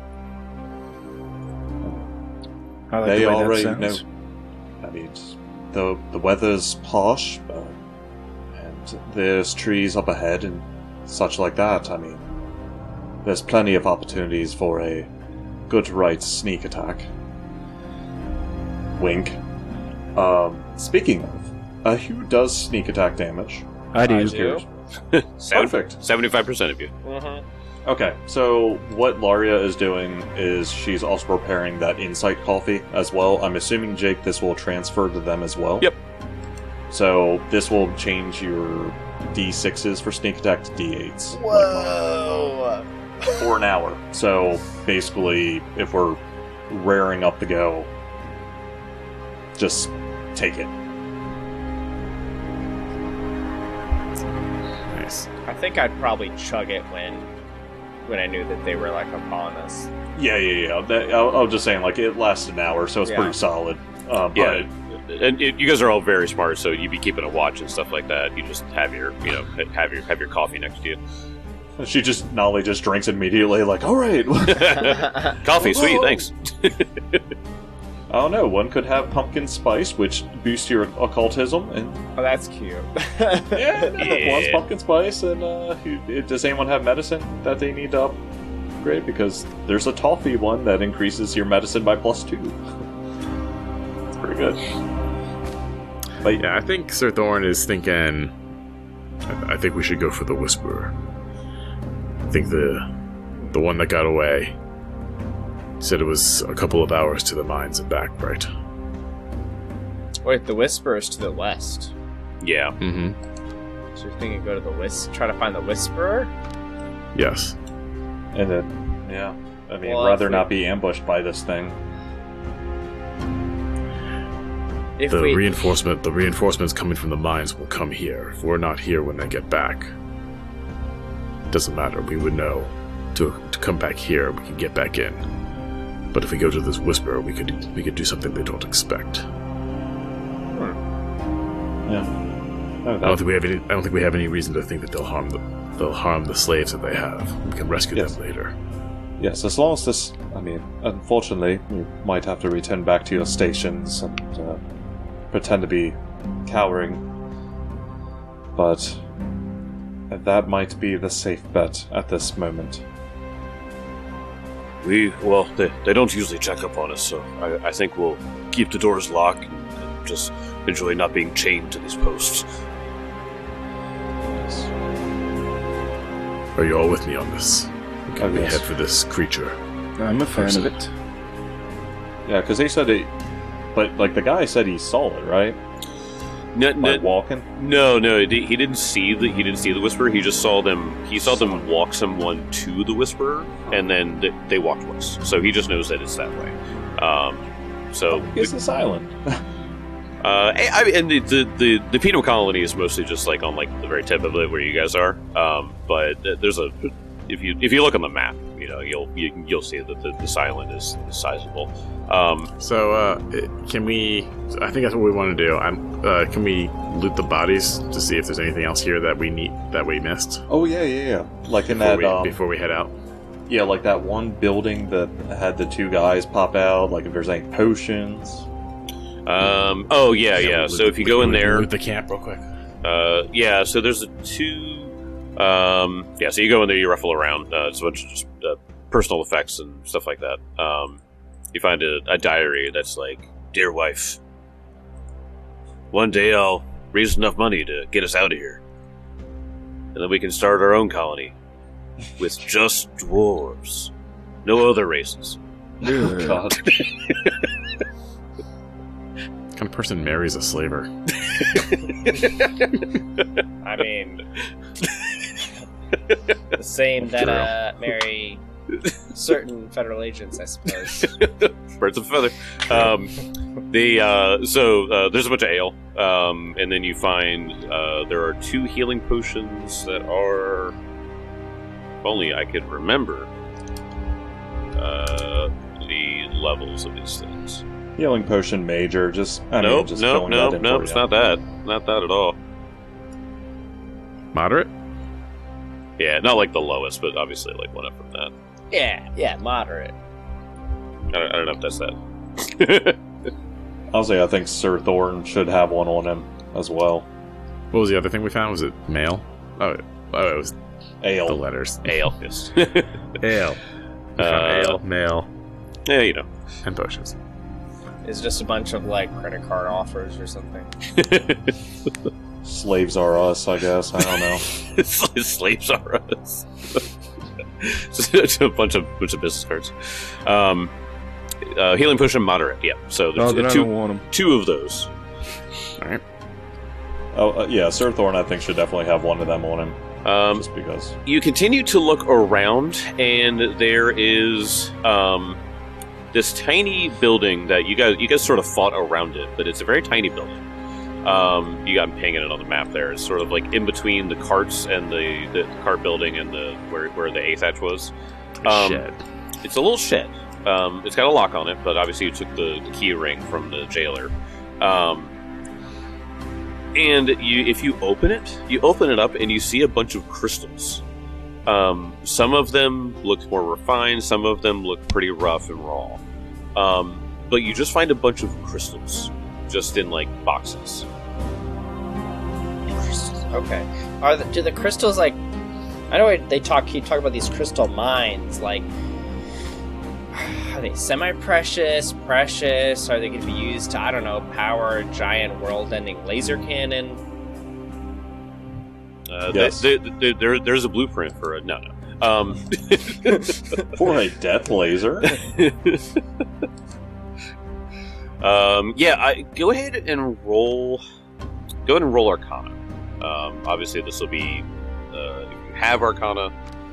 Speaker 4: I like
Speaker 3: They
Speaker 4: the way
Speaker 3: already
Speaker 4: that
Speaker 3: know.
Speaker 4: sounds.
Speaker 3: I mean, the the weather's harsh, uh, and there's trees up ahead and such like that. I mean, there's plenty of opportunities for a good right sneak attack. Wink. Um, speaking of, uh, who does sneak attack damage?
Speaker 4: I do.
Speaker 2: I do.
Speaker 3: Perfect.
Speaker 1: Seventy-five percent of you.
Speaker 2: Mm-hmm.
Speaker 3: Okay, so what Laria is doing is she's also preparing that insight coffee as well. I'm assuming, Jake, this will transfer to them as well.
Speaker 1: Yep.
Speaker 3: So this will change your D sixes for sneak attack to D eights.
Speaker 2: Whoa!
Speaker 3: For an hour. So basically, if we're raring up to go, just take it.
Speaker 5: Nice.
Speaker 2: I think I'd probably chug it when when I knew that they were like upon us.
Speaker 3: Yeah, yeah, yeah. That, I, I was just saying, like, it lasted an hour, so it's
Speaker 2: Yeah.
Speaker 3: pretty solid. Uh, but
Speaker 1: Yeah. And it, you guys are all very smart, so you'd be keeping a watch and stuff like that. You just have your, you know, have your have your coffee next to you.
Speaker 3: she just, Nolly just drinks immediately, like, all right.
Speaker 1: Coffee, sweet,
Speaker 3: Whoa.
Speaker 1: thanks.
Speaker 3: I don't know, one could have pumpkin spice, which boosts your occultism, and
Speaker 2: Oh, that's cute.
Speaker 3: yeah,
Speaker 1: Yeah.
Speaker 3: one's pumpkin spice, and uh, who- does anyone have medicine that they need to upgrade? Because there's a toffee one that increases your medicine by plus two. It's pretty good. But
Speaker 5: Yeah, I think Sir Thorn is thinking. I, I think we should go for the Whisperer. I think the the one that got away said it was a couple of hours to the mines and back, right?
Speaker 2: Wait, the Whisperer's to the west.
Speaker 1: Yeah.
Speaker 5: Mm-hmm.
Speaker 2: So you're thinking go to the Whis- try to find the Whisperer?
Speaker 5: Yes.
Speaker 3: And then, yeah, I mean,
Speaker 2: Well,
Speaker 3: rather
Speaker 2: if we-
Speaker 3: not be ambushed by this thing.
Speaker 2: If
Speaker 5: The
Speaker 2: we
Speaker 5: reinforcement, the reinforcements coming from the mines will come here. If we're not here when they get back, doesn't matter. We would know to to come back here. We can get back in. But if we go to this Whisperer, we could we could do something they don't expect.
Speaker 3: Yeah. Oh,
Speaker 5: I don't think we have any. I don't think we have any reason to think that they'll harm the they'll harm the slaves that they have. We can rescue
Speaker 3: Yes.
Speaker 5: them later.
Speaker 3: Yes, as long as this... I mean, unfortunately, you might have to return back to your stations and uh, pretend to be cowering. But that might be the safe bet at this moment.
Speaker 1: We, well, they, they don't usually check up on us, so I, I think we'll keep the doors locked and, and just enjoy not being chained to these posts.
Speaker 5: Are you all with me on this?
Speaker 3: Oh,
Speaker 5: Can we
Speaker 3: yes.
Speaker 5: head for this creature?
Speaker 4: I'm a fan of it.
Speaker 3: Yeah, because they said it... But, like, the guy said he saw it, right?
Speaker 1: No,
Speaker 3: By
Speaker 1: no,
Speaker 3: walking?
Speaker 1: no, no, he he didn't see the he didn't see the Whisperer. He just saw them. He saw them walk someone to the Whisperer, and then th- they walked west. So he just knows that it's that way. Um, so
Speaker 3: It's this island.
Speaker 1: Uh, I I- and the, the the the Penal colony is mostly just like on like the very tip of it where you guys are. Um, but th- there's a if you if you look on the map, you know you'll you, you'll see that the, this island is, is sizable. Um,
Speaker 5: So, uh, can we? I think that's what we want to do. I'm. Uh, can we loot the bodies to see if there's anything else here that we need that we missed
Speaker 3: Oh, yeah, yeah, yeah. Like in
Speaker 5: before
Speaker 3: that...
Speaker 5: we,
Speaker 3: um,
Speaker 5: before we head out?
Speaker 3: Yeah, like that one building that had the two guys pop out. Like if there's any potions.
Speaker 1: um, oh yeah, yeah.
Speaker 5: Loot-
Speaker 1: So if you go in
Speaker 5: loot-
Speaker 1: there,
Speaker 5: loot the camp real quick.
Speaker 1: uh, yeah. So there's a two. Um, yeah. So you go in there, you ruffle around. Uh, it's a bunch of just uh, personal effects and stuff like that. Um, you find a, a diary that's like, "Dear wife, one day I'll raise enough money to get us out of here, and then we can start our own colony with just dwarves, no other races."
Speaker 3: Oh, God.
Speaker 5: What kind of person marries a slaver?
Speaker 2: I mean, the same that uh, marry certain federal agents, I suppose.
Speaker 1: Birds of a feather. Um, the uh, so uh, there's a bunch of ale, um, and then you find uh, there are two healing potions that are. If only I could remember uh, the levels of these things.
Speaker 3: Healing potion major, just I mean,
Speaker 1: Nope,
Speaker 3: just
Speaker 1: nope,
Speaker 3: filling
Speaker 1: nope,
Speaker 3: that in
Speaker 1: nope.
Speaker 3: for
Speaker 1: It's
Speaker 3: you.
Speaker 1: not that. Not that at all.
Speaker 5: Moderate?
Speaker 1: Yeah, not like the lowest, but obviously like one up from that.
Speaker 2: Yeah, yeah, moderate.
Speaker 1: I don't, I don't know if that's that.
Speaker 3: Honestly, I think Sir Thorn should have one on him as well.
Speaker 5: What was the other thing we found? Was it mail? Oh, oh it was the
Speaker 3: Ale.
Speaker 5: letters.
Speaker 1: Ale, yes.
Speaker 5: Ale. We found
Speaker 1: Uh,
Speaker 5: ale, mail,
Speaker 1: Yeah, you know.
Speaker 5: and potions.
Speaker 2: It's just a bunch of like credit card offers or something.
Speaker 3: Slaves are us, I guess. I don't know.
Speaker 1: Slaves are us. It's a bunch of bunch of business cards. Um, uh, healing potion moderate. Yeah. So
Speaker 4: Oh,
Speaker 1: there's
Speaker 4: then I
Speaker 1: two
Speaker 4: don't want them.
Speaker 1: two of those.
Speaker 5: All right.
Speaker 3: Oh, uh, yeah, Sir Thorn, I think, should definitely have one of them on him.
Speaker 1: Um,
Speaker 3: Just because.
Speaker 1: you continue to look around, and there is um, this tiny building that you guys you guys sort of fought around it, but it's a very tiny building. Um, you got pinging it on the map there. It's sort of like in between the carts and the, the cart building and the where where the A-thatch was. Um,
Speaker 5: Shed.
Speaker 1: It's a little shed. Um, it's got a lock on it, but obviously you took the, the key ring from the jailer. Um, and you, if you open it, you open it up and you see a bunch of crystals. Um, some of them look more refined. Some of them look pretty rough and raw. Um, but you just find a bunch of crystals, just in like boxes.
Speaker 2: Okay. Are the, do the crystals like? I know they talk. Keep talking about these crystal mines. Like, are they semi-precious, precious? Are they going to be used to, I don't know, power a giant world-ending laser cannon?
Speaker 1: Uh,
Speaker 3: Yes.
Speaker 1: they, they, they, there, there's a blueprint for it. No, no. Um,
Speaker 3: For a death laser?
Speaker 1: um, yeah, I, go ahead and roll. Go ahead and roll Arcana. Um, obviously, this will be uh, if you have Arcana.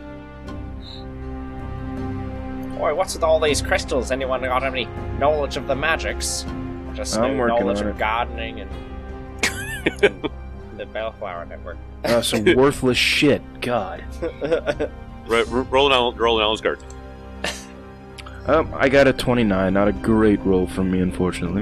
Speaker 2: Boy, what's with all these crystals? Anyone got any knowledge of the magics? Just
Speaker 4: I'm
Speaker 2: no
Speaker 4: working
Speaker 2: knowledge
Speaker 4: on
Speaker 2: of
Speaker 4: it.
Speaker 2: gardening and, and the Bellflower Network.
Speaker 4: Uh, some worthless shit. God.
Speaker 1: Right, roll an roll an Alice Garden.
Speaker 4: Um, I got a twenty-nine. Not a great roll from me, unfortunately.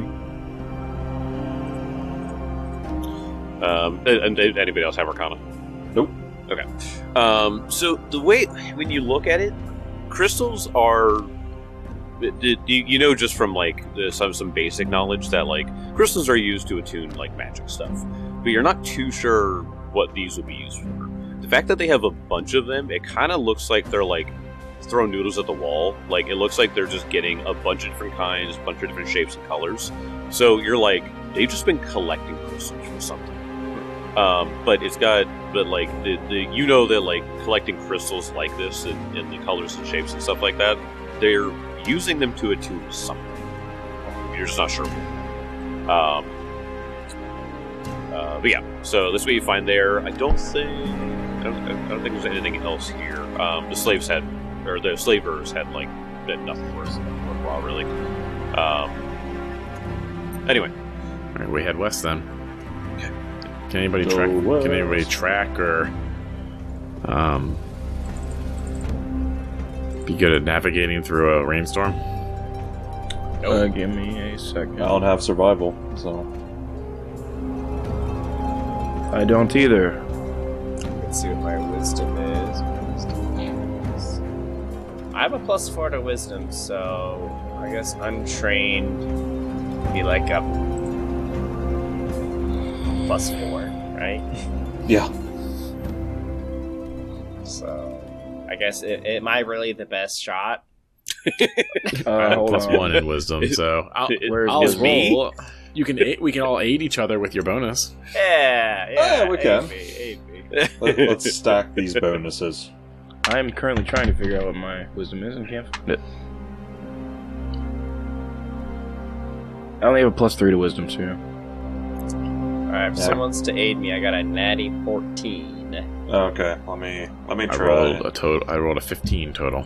Speaker 1: Um, and, and anybody else have Arcana?
Speaker 3: Nope.
Speaker 1: Okay. Um, so the way when you look at it, crystals are. You, you know, just from like the, some some basic knowledge that like crystals are used to attune like magic stuff, but you're not too sure what these will be used for. The fact that they have a bunch of them, it kind of looks like they're like throwing noodles at the wall. Like it looks like they're just getting a bunch of different kinds, a bunch of different shapes and colors. So you're like, they've just been collecting crystals for something. Um, but it's got, but like the, the you know that like collecting crystals like this and, and the colors and shapes and stuff like that, they're using them to attune to something. You're just not sure. Um, uh, but yeah, so this is what you find there. I don't think I don't, I don't think there's anything else here. Um, the slaves had, or the slavers had like had nothing worse worthwhile really. Um, anyway,
Speaker 5: All right, we head west then. Can anybody
Speaker 3: Go
Speaker 5: track?
Speaker 3: west.
Speaker 5: Can anybody track or um, be good at navigating through a rainstorm?
Speaker 4: Uh, give me a second.
Speaker 3: I don't have survival, so.
Speaker 4: I don't either.
Speaker 2: Let's see what my wisdom is. Wisdom is- I have a plus four to wisdom, so I guess untrained would be like a plus four, right?
Speaker 3: Yeah.
Speaker 2: So I guess it, am I really the best shot?
Speaker 4: Uh, hold
Speaker 5: Plus
Speaker 4: on.
Speaker 5: one in wisdom, so I'll,
Speaker 4: Where's
Speaker 5: I'll
Speaker 4: wisdom?
Speaker 5: roll. You can. aid- We can all aid each other with your bonus.
Speaker 2: Yeah, yeah,
Speaker 3: yeah, we can.
Speaker 2: aid me, aid me.
Speaker 3: Let, let's stack these bonuses.
Speaker 4: I am currently trying to figure out what my wisdom is and can't find it. I only have a plus three to wisdom, so yeah.
Speaker 2: Alright, if
Speaker 3: Yeah.
Speaker 2: someone wants to aid me, I got a natty fourteen.
Speaker 3: Okay, let me let me
Speaker 5: I
Speaker 3: try.
Speaker 5: rolled a total. I rolled a fifteen total.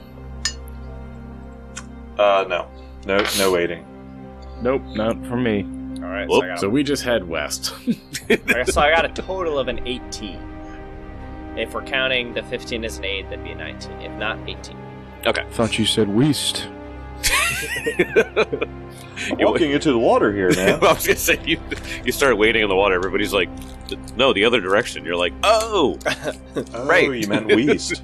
Speaker 3: Uh, no, no, no waiting.
Speaker 4: Nope, not from me.
Speaker 2: Alright,
Speaker 1: Whoop,
Speaker 2: so I got
Speaker 5: So we just head west.
Speaker 2: a, so I got a total of an eighteen. If we're counting the fifteen as an aid, that'd be a nineteen. If not, eighteen.
Speaker 4: Thought you said Weast.
Speaker 3: I'm walking into the water here,
Speaker 1: I
Speaker 3: man.
Speaker 1: was gonna say you you start wading in the water. Everybody's like, no, the other direction. You're like, oh,
Speaker 3: Oh,
Speaker 1: Right.
Speaker 3: you meant Weast.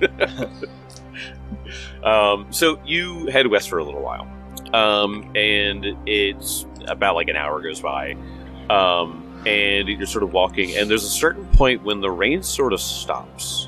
Speaker 1: um, so you head west for a little while, um, and it's about like an hour goes by, um, and you're sort of walking, and there's a certain point when the rain sort of stops,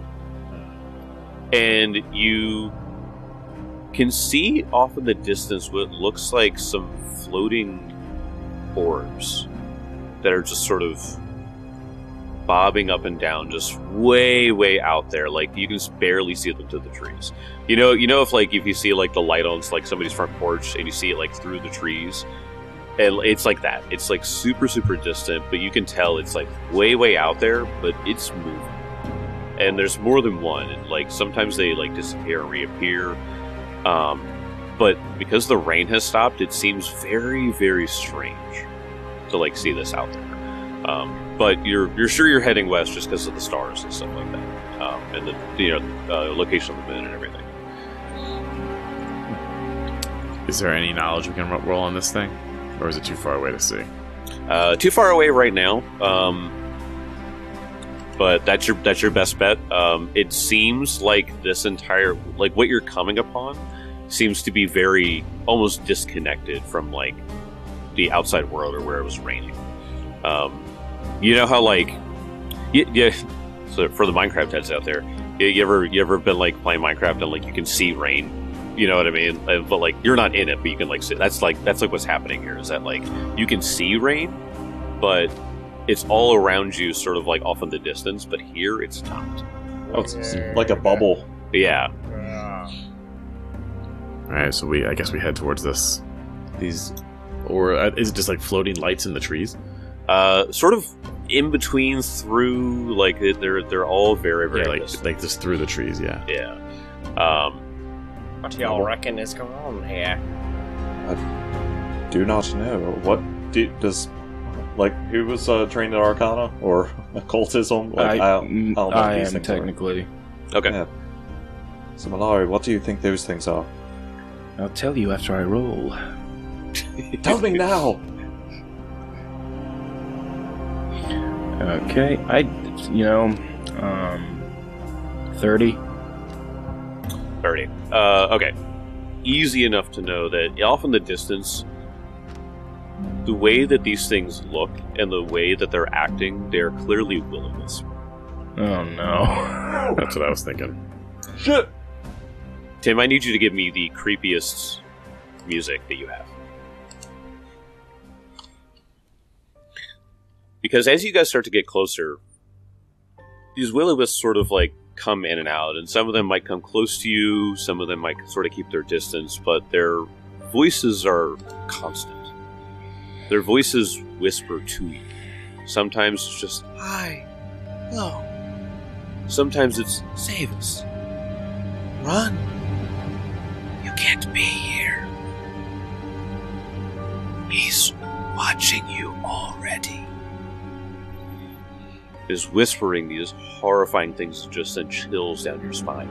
Speaker 1: and you can see off in the distance what looks like some floating orbs that are just sort of bobbing up and down, just way, way out there. Like you can just barely see them through the trees. You know, you know, if like if you see like the light on like somebody's front porch and you see it like through the trees, and it's like that. It's like super, super distant, but you can tell it's like way, way out there, but it's moving. And there's more than one. And like sometimes they like disappear and reappear. Um, but because the rain has stopped, it seems very, very strange to like see this out there. Um, but you're you're sure you're heading west just because of the stars and stuff like that, um, and the you know uh, location of the moon and everything.
Speaker 5: Is there any knowledge we can ro- roll on this thing, or is it too far away to see?
Speaker 1: Uh, too far away right now, um, but that's your that's your best bet. Um, it seems like this entire like what you're coming upon seems to be very almost disconnected from like the outside world or where it was raining. Um, you know how like yeah, yeah so for the Minecraft heads out there, you, you ever you ever been like playing Minecraft and like you can see rain, you know what I mean, uh, but like you're not in it, but you can like see. That's like that's like what's happening here is that like you can see rain, but it's all around you, sort of like off in the distance, but here it's not.
Speaker 3: Oh, it's like a bubble.
Speaker 1: Yeah.
Speaker 5: All right, so we I guess we head towards this. These, or uh, is it just like floating lights in the trees?
Speaker 1: Uh, sort of in between, through, like it- they're they're all very very
Speaker 5: Yeah, like
Speaker 1: distant.
Speaker 5: like just through the trees. Yeah.
Speaker 1: yeah. Um,
Speaker 2: What do y'all reckon is going on here?
Speaker 3: Do not know. What do, does like who was uh, trained at Arcana or occultism? Like,
Speaker 4: I,
Speaker 3: I, don't- I don't know what
Speaker 4: I
Speaker 3: these
Speaker 4: am
Speaker 3: things are.
Speaker 4: technically.
Speaker 1: okay.
Speaker 3: Yeah. So Malari, what do you think those things are?
Speaker 4: I'll tell you after I roll.
Speaker 3: Tell me now.
Speaker 4: Okay, I, you know, um, thirty.
Speaker 1: thirty. Uh, okay. Easy enough to know that off in the distance, the way that these things look and the way that they're acting, they're clearly will-o-wisp.
Speaker 4: Oh no.
Speaker 5: That's what I was thinking.
Speaker 3: Shit.
Speaker 1: Tim, I need you to give me the creepiest music that you have. Because as you guys start to get closer, these will-o-wisps sort of like come in and out, and some of them might come close to you, some of them might sort of keep their distance, but their voices are constant. Their voices whisper to you. Sometimes it's just, hi, hello. Sometimes it's, save us. Run. You can't be here. He's watching you already. Is whispering these horrifying things that just send chills down your spine.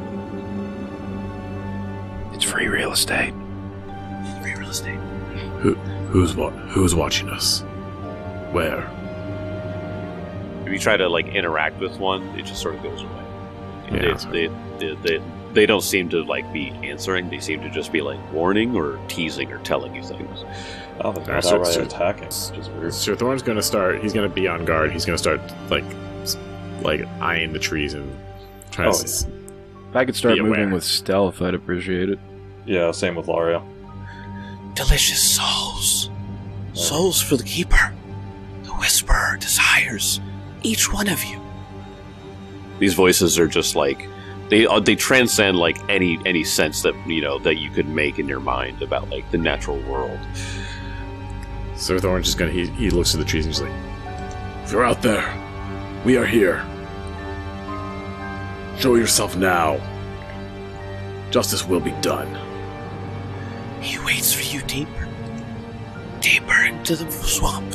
Speaker 4: It's free real estate.
Speaker 1: Free real estate.
Speaker 5: Who who's what? Who's watching us? Where?
Speaker 1: If you try to like interact with one, it just sort of goes away.
Speaker 5: Yeah,
Speaker 1: they,
Speaker 5: that's right.
Speaker 1: they, they, they, they don't seem to like be answering. They seem to just be like warning or teasing or telling you things.
Speaker 3: Oh, they're
Speaker 5: Alright,
Speaker 3: not
Speaker 5: so-
Speaker 3: outright
Speaker 5: so-
Speaker 3: attacking. Which is weird.
Speaker 5: Sir Thorn's gonna start. He's gonna be on guard. He's gonna start like s- like eyeing the trees and trying
Speaker 3: Oh,
Speaker 5: to. s-
Speaker 4: If I could start
Speaker 5: Be
Speaker 4: moving
Speaker 5: aware.
Speaker 4: with stealth, I'd appreciate it.
Speaker 3: Yeah, same with Laria.
Speaker 1: Delicious souls. Souls for the keeper. The whisperer desires each one of you. These voices are just like they uh, they transcend like any any sense that you know that you could make in your mind about like the natural world.
Speaker 5: Sir Thorn's just gonna. He, he looks at the trees and he's like, "If you're out there, we are here. Show yourself now. Justice will be done."
Speaker 1: He waits for you deeper, deeper into the swamp.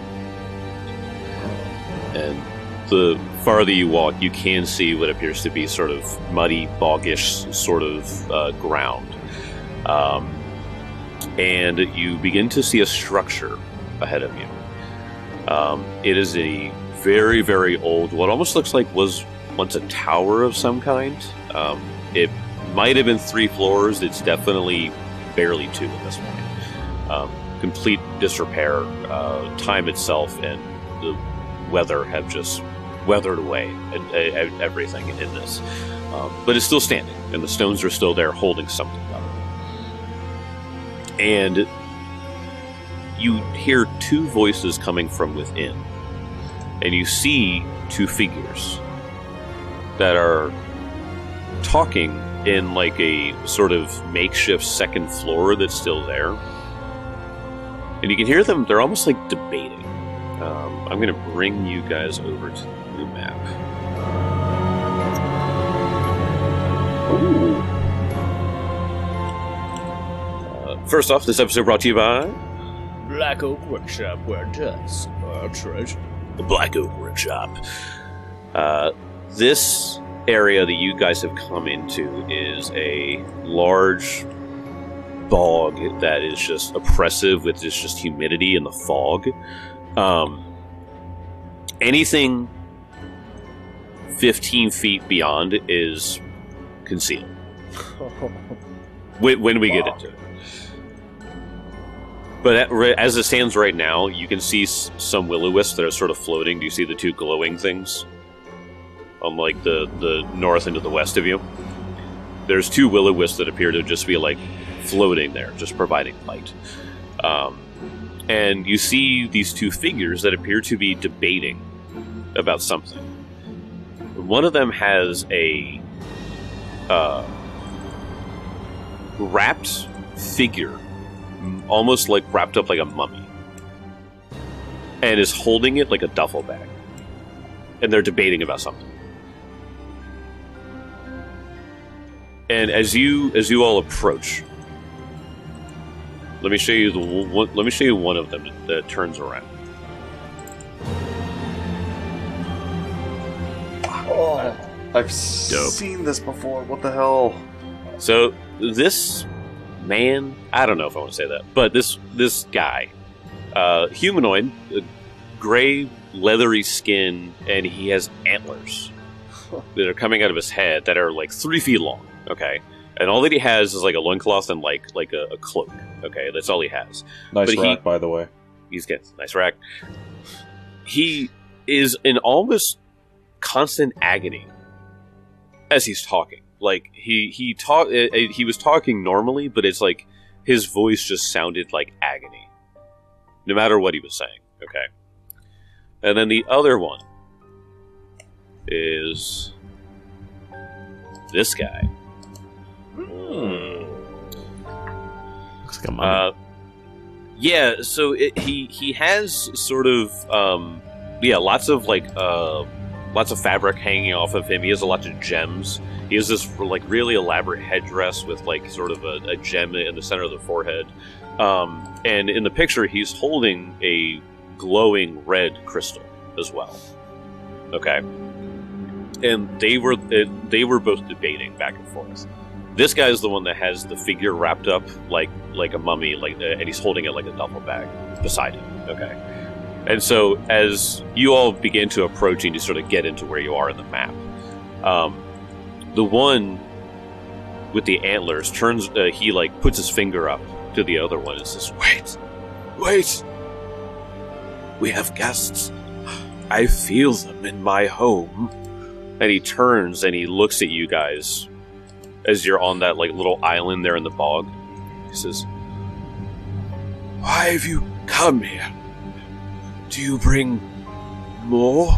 Speaker 1: And the farther you walk, you can see what appears to be sort of muddy, boggish sort of uh, ground. Um, and you begin to see a structure ahead of you. Um, it is a very, very old, what almost looks like was once a tower of some kind. Um, it might have been three floors. It's definitely barely two at this point. Um, complete disrepair. Uh, time itself and the weather have just weathered away and, and everything in this. Um, but it's still standing, and the stones are still there holding something up. And you hear two voices coming from within, and you see two figures that are talking in like a sort of makeshift second floor that's still there. And you can hear them, they're almost like debating. Um, I'm going to bring you guys over to the map.
Speaker 3: Ooh.
Speaker 1: first off, this episode brought to you by
Speaker 2: Black Oak Workshop, where dust our treasure.
Speaker 1: the Black Oak Workshop. Uh, this area that you guys have come into is a large bog that is just oppressive with this just humidity and the fog. Um, anything fifteen feet beyond is concealed. when, when we wow. get into it. But at, as it stands right now, you can see s- some will-o-wisps that are sort of floating. Do you see the two glowing things on like the, the north and to the west of you? There's two will-o-wisps that appear to just be like floating there, just providing light. Um, and you see these two figures that appear to be debating about something. One of them has a uh, wrapped figure, almost like wrapped up like a mummy, and is holding it like a duffel bag. And they're debating about something. And as you as you all approach, let me show you the one, let me show you one of them that, that turns around.
Speaker 3: Oh, I've seen this before. What the hell?
Speaker 1: So this man, I don't know if I want to say that, but this this guy, uh, humanoid, uh, gray, leathery skin, and he has antlers that are coming out of his head that are like three feet long. Okay, and all that he has is like a loincloth and like like a, a cloak. Okay, that's all he has.
Speaker 3: Nice
Speaker 1: but
Speaker 3: rack,
Speaker 1: he,
Speaker 3: by the way.
Speaker 1: He's getting nice rack. He is in almost constant agony as he's talking. Like he he talk uh, he was talking normally, but it's like his voice just sounded like agony, no matter what he was saying. Okay, and then the other one is this guy.
Speaker 5: Hmm. Looks like a mummy.
Speaker 1: Uh, yeah, so it, he he has sort of um, yeah, lots of like uh, lots of fabric hanging off of him. He has a lot of gems. He has this like really elaborate headdress with like sort of a, a gem in the center of the forehead. Um, and in the picture, he's holding a glowing red crystal as well. Okay, and they were they were both debating back and forth. This guy is the one that has the figure wrapped up like like a mummy, like, and he's holding it like a duffel bag beside him. Okay, and so as you all begin to approach and you sort of get into where you are in the map, um, the one with the antlers turns. Uh, he like puts his finger up to the other one and says, "Wait, wait! We have guests. I feel them in my home." And he turns and he looks at you guys as you're on that like little island there in the bog. He says, "Why have you come here? Do you bring more?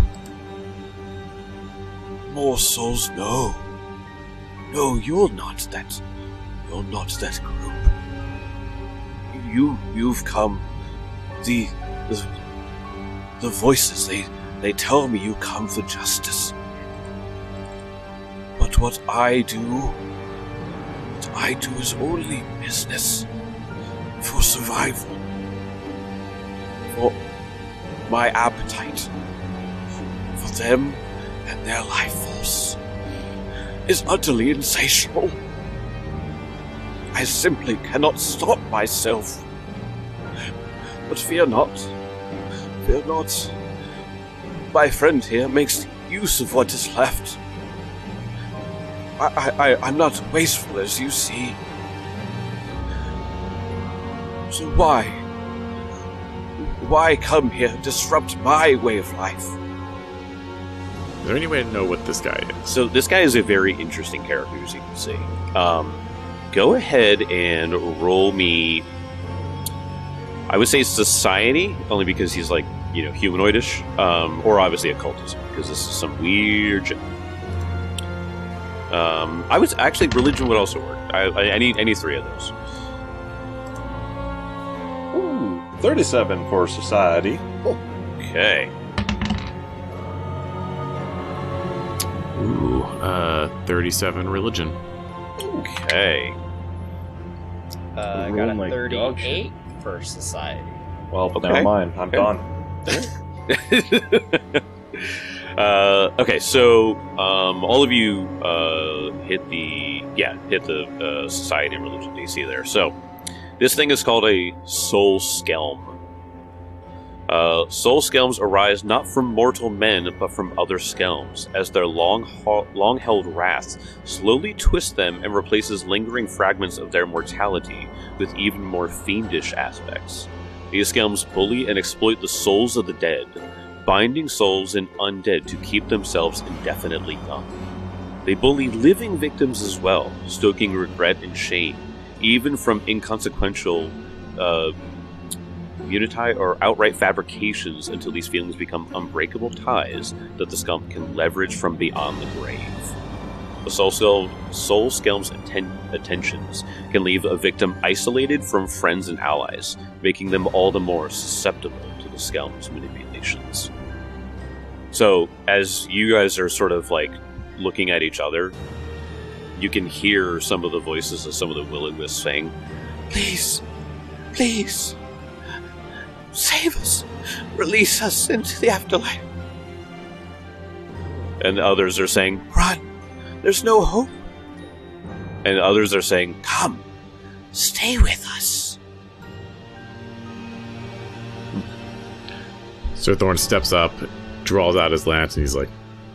Speaker 1: More souls? No. No, you're not that. You're not that group. You, you've come. The, the, the voices, they, they tell me you come for justice. But what I do, what I do is only business. For survival. For my appetite. For them and their life force is utterly insatiable. I simply cannot stop myself. But fear not. Fear not. My friend here makes use of what is left. I, I, I'm not wasteful, as you see. So why? Why come here and disrupt my way of life?
Speaker 5: Is there any way to know what this guy is?
Speaker 1: So this guy is a very interesting character, as you can see. Um, go ahead and roll me, I would say society, only because he's like, you know, humanoidish, um, or obviously occultism, because this is some weird shit. Um, I was actually religion would also work. I, I, I need any three of those.
Speaker 3: Ooh, thirty-seven for society.
Speaker 1: Okay.
Speaker 5: Ooh, uh, thirty-seven religion.
Speaker 1: Okay.
Speaker 2: Uh, I got
Speaker 4: Rolling
Speaker 2: a
Speaker 4: like dog
Speaker 2: thirty-eight
Speaker 4: shit.
Speaker 2: for society.
Speaker 3: Well,
Speaker 1: Okay.
Speaker 3: never mind. I'm
Speaker 1: Okay.
Speaker 3: done.
Speaker 1: uh, okay, so um, all of you uh, hit the yeah hit the uh, society and religion D C there. So this thing is called a soul skelm. Uh, soul skelms arise not from mortal men, but from other skelms, as their long, ho- long-held wrath slowly twists them and replaces lingering fragments of their mortality with even more fiendish aspects. These skelms bully and exploit the souls of the dead, binding souls and undead to keep themselves indefinitely young. They bully living victims as well, stoking regret and shame, even from inconsequential uh, uniti or outright fabrications, until these feelings become unbreakable ties that the scum can leverage from beyond the grave. The soul, Skel- soul Skelm's atten- attentions can leave a victim isolated from friends and allies, making them all the more susceptible to the Skelm's manipulations. So, as you guys are sort of like looking at each other, you can hear some of the voices of some of the will-o-wisps saying, "Please, please, save us, release us into the afterlife." And others are saying, "Run, there's no hope." And others are saying, "Come, stay with us."
Speaker 5: Sir Thorn steps up, draws out his lance, and he's like,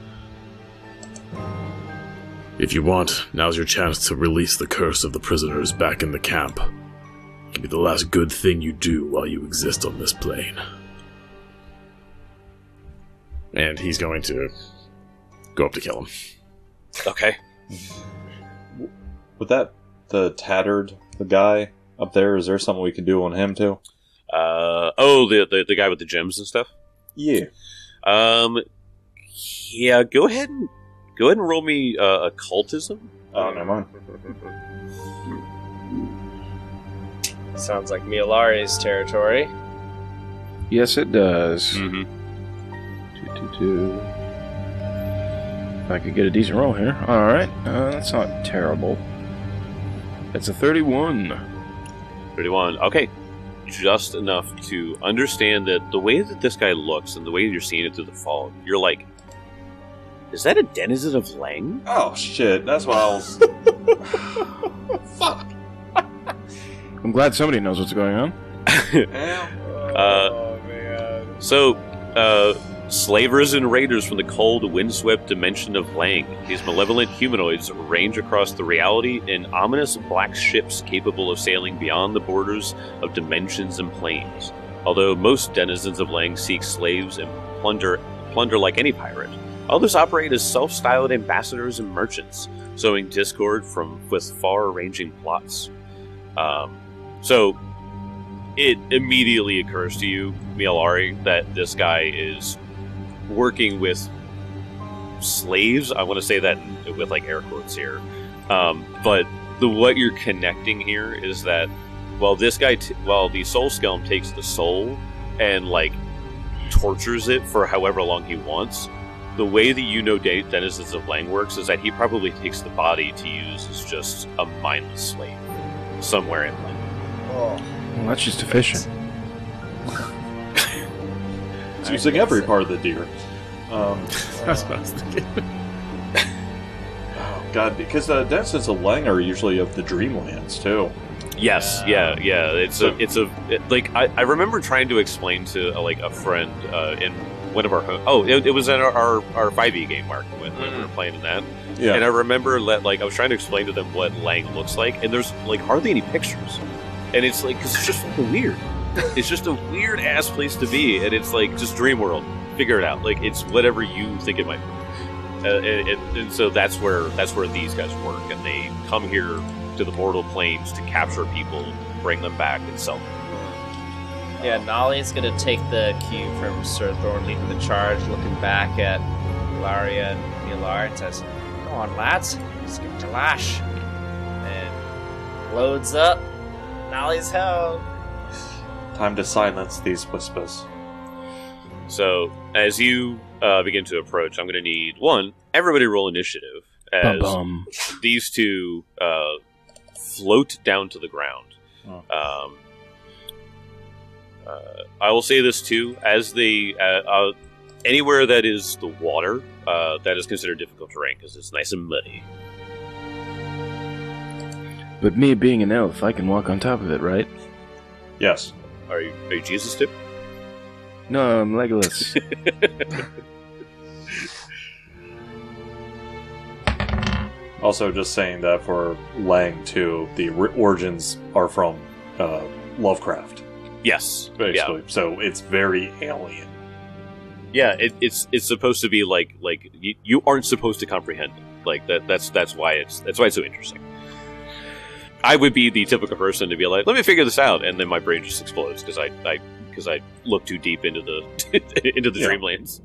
Speaker 5: "If you want, now's your chance to release the curse of the prisoners back in the camp. It can be the last good thing you do while you exist on this plane." And he's going to go up to kill him.
Speaker 1: Okay.
Speaker 3: With that, the tattered, the guy up there, is there something we can do on him too?
Speaker 1: Uh, oh, the, the the guy with the gems and stuff?
Speaker 3: Yeah.
Speaker 1: Um, yeah, go ahead and, go ahead and roll me uh, occultism.
Speaker 3: Oh, never mind.
Speaker 2: Sounds like Miolari's territory.
Speaker 4: Yes, it does.
Speaker 1: Mm-hmm.
Speaker 4: Two, two, two. If I could get a decent roll here. All right, uh, that's not terrible. It's a thirty-one.
Speaker 1: thirty-one. Okay. Just enough to understand that the way that this guy looks and the way you're seeing it through the fog, you're like, is that a denizen of Lang?
Speaker 3: Oh, shit. That's what I was... Fuck.
Speaker 4: I'm glad somebody knows what's going on.
Speaker 3: Yeah.
Speaker 2: Oh, man.
Speaker 1: So, uh, slavers and raiders from the cold, windswept dimension of Lang. These malevolent humanoids range across the reality in ominous black ships capable of sailing beyond the borders of dimensions and planes. Although most denizens of Lang seek slaves and plunder, plunder like any pirate, others operate as self-styled ambassadors and merchants, sowing discord from with far-ranging plots. Um, so, it immediately occurs to you, Miolari, that this guy is working with slaves. I want to say that with like air quotes here, um, but the what you're connecting here is that while this guy, t- while the soul skelm takes the soul and like tortures it for however long he wants, the way that you know De- Denizens of Lang works is that he probably takes the body to use as just a mindless slave somewhere in Lang.
Speaker 2: Oh.
Speaker 4: Well, that's just efficient.
Speaker 3: It's using every part of the deer. Um,
Speaker 5: That's what I was thinking.
Speaker 3: oh, God, because the denizens of Lang are usually of the Dreamlands, too.
Speaker 1: Yes, yeah, yeah. It's a, it's a, it, like I, I remember trying to explain to uh, like a friend uh, in one of our ho- oh, it, it was in our our, our five E game, Mark, when, when we were playing in that.
Speaker 3: Yeah.
Speaker 1: And I remember that like I was trying to explain to them what Lang looks like, and there's like hardly any pictures, and it's like because it's just fucking weird. It's just a weird ass place to be, and it's like just dream world. Figure it out. Like it's whatever you think it might be, uh, and, and, and so that's where that's where these guys work, and they come here to the mortal planes to capture people, bring them back, and sell them.
Speaker 2: Yeah, Nolly's gonna take the cue from Sir Thorn leading the charge, looking back at Ilaria and Milar, and says, "Go on, lads, let's get to Lash." And loads up. Nolly's held.
Speaker 3: Time to silence these whispers.
Speaker 1: So as you uh, begin to approach, I'm going to need one. Everybody roll initiative as
Speaker 4: Bum bum.
Speaker 1: these two uh, float down to the ground.
Speaker 3: Oh.
Speaker 1: Um, uh, I will say this too: as the uh, uh, anywhere that is the water, uh, that is considered difficult terrain because it's nice and muddy.
Speaker 4: But me being an elf, I can walk on top of it, right?
Speaker 3: Yes.
Speaker 1: Are you, are you Jesus too?
Speaker 4: No, I'm Legolas.
Speaker 3: Also, just saying that for Lang too, the ri- origins are from uh, Lovecraft,
Speaker 1: Yes,
Speaker 3: basically. So it's very alien.
Speaker 1: Yeah, it, it's it's supposed to be like like you, you aren't supposed to comprehend it. Like that. That's that's why it's that's why it's so interesting. I would be the typical person to be like, let me figure this out, and then my brain just explodes because I I because I look too deep into the into the
Speaker 3: Yeah.
Speaker 1: dreamlands.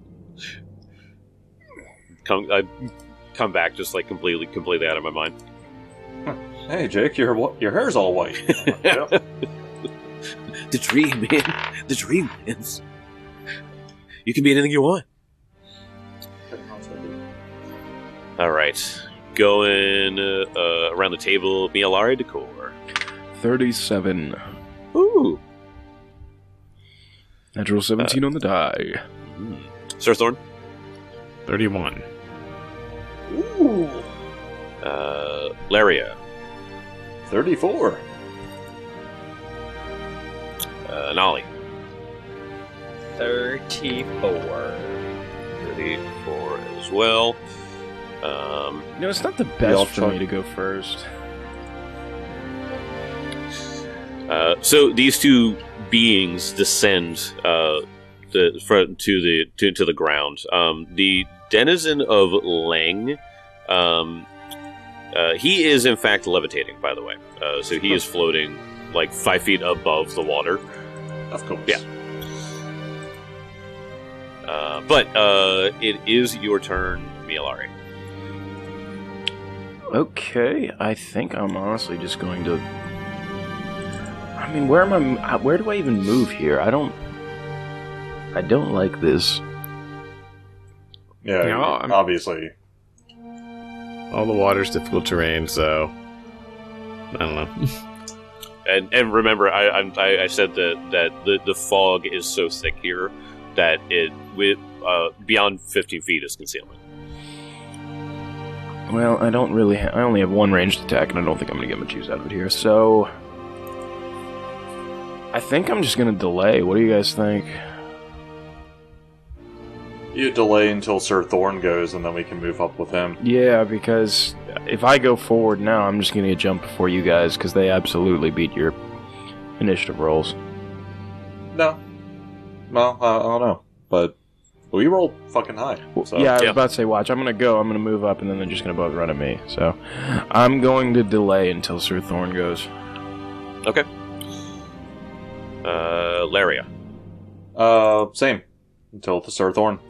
Speaker 1: Come I come back just like completely completely out of my mind.
Speaker 3: Hey, Jake, your wa- your hair's all white. Yep.
Speaker 1: The dream, man. The dreamlands. You can be anything you want. All right. Going uh, uh, around the table, Mialari Decor.
Speaker 4: thirty-seven.
Speaker 1: Ooh.
Speaker 4: Natural seventeen on the die.
Speaker 1: Mm. Sir Thorn.
Speaker 5: thirty-one.
Speaker 3: Ooh.
Speaker 1: Uh, Laria.
Speaker 3: thirty-four.
Speaker 1: Uh, Nolly.
Speaker 2: thirty-four.
Speaker 1: thirty-four as well. Um,
Speaker 4: You know, it's not the
Speaker 3: all
Speaker 4: best for
Speaker 3: try-
Speaker 4: me to go first.
Speaker 1: uh, so these two beings descend uh, the, fro- to the to, to the ground. Um, the denizen of Lang, um, uh, he is in fact levitating. By the way, uh, so he is floating like five feet above the water.
Speaker 3: Of course.
Speaker 1: Yeah. Uh, but uh, it is your turn, Mialari.
Speaker 4: Okay, I think I'm honestly just going to. I mean, where am I? Where do I even move here? I don't. I don't like this.
Speaker 3: Yeah,
Speaker 5: Yeah, I'm-
Speaker 3: obviously.
Speaker 5: All the water's difficult terrain, so I don't know.
Speaker 1: And and remember, I I'm- I, I said that, that the, the fog is so thick here that it with uh, beyond fifteen feet is concealment.
Speaker 4: Well, I don't really. Ha- I only have one ranged attack, and I don't think I'm going to get much use out of it here. So, I think I'm just going to delay. What do you guys think?
Speaker 3: You delay until Sir Thorn goes, and then we can move up with him.
Speaker 4: Yeah, because if I go forward now, I'm just going to get jumped before you guys, because they absolutely beat your initiative rolls.
Speaker 3: No. Well, I, I don't know. But we rolled fucking high.
Speaker 4: Well,
Speaker 3: So.
Speaker 4: yeah, I was
Speaker 1: Yeah.
Speaker 4: about to say, watch. I'm going to go. I'm going to move up, and then they're just going to both run at me. So, I'm going to delay until Sir Thorn goes.
Speaker 1: Okay. Uh, Laria.
Speaker 3: Uh, same. Until the Sir Thorn.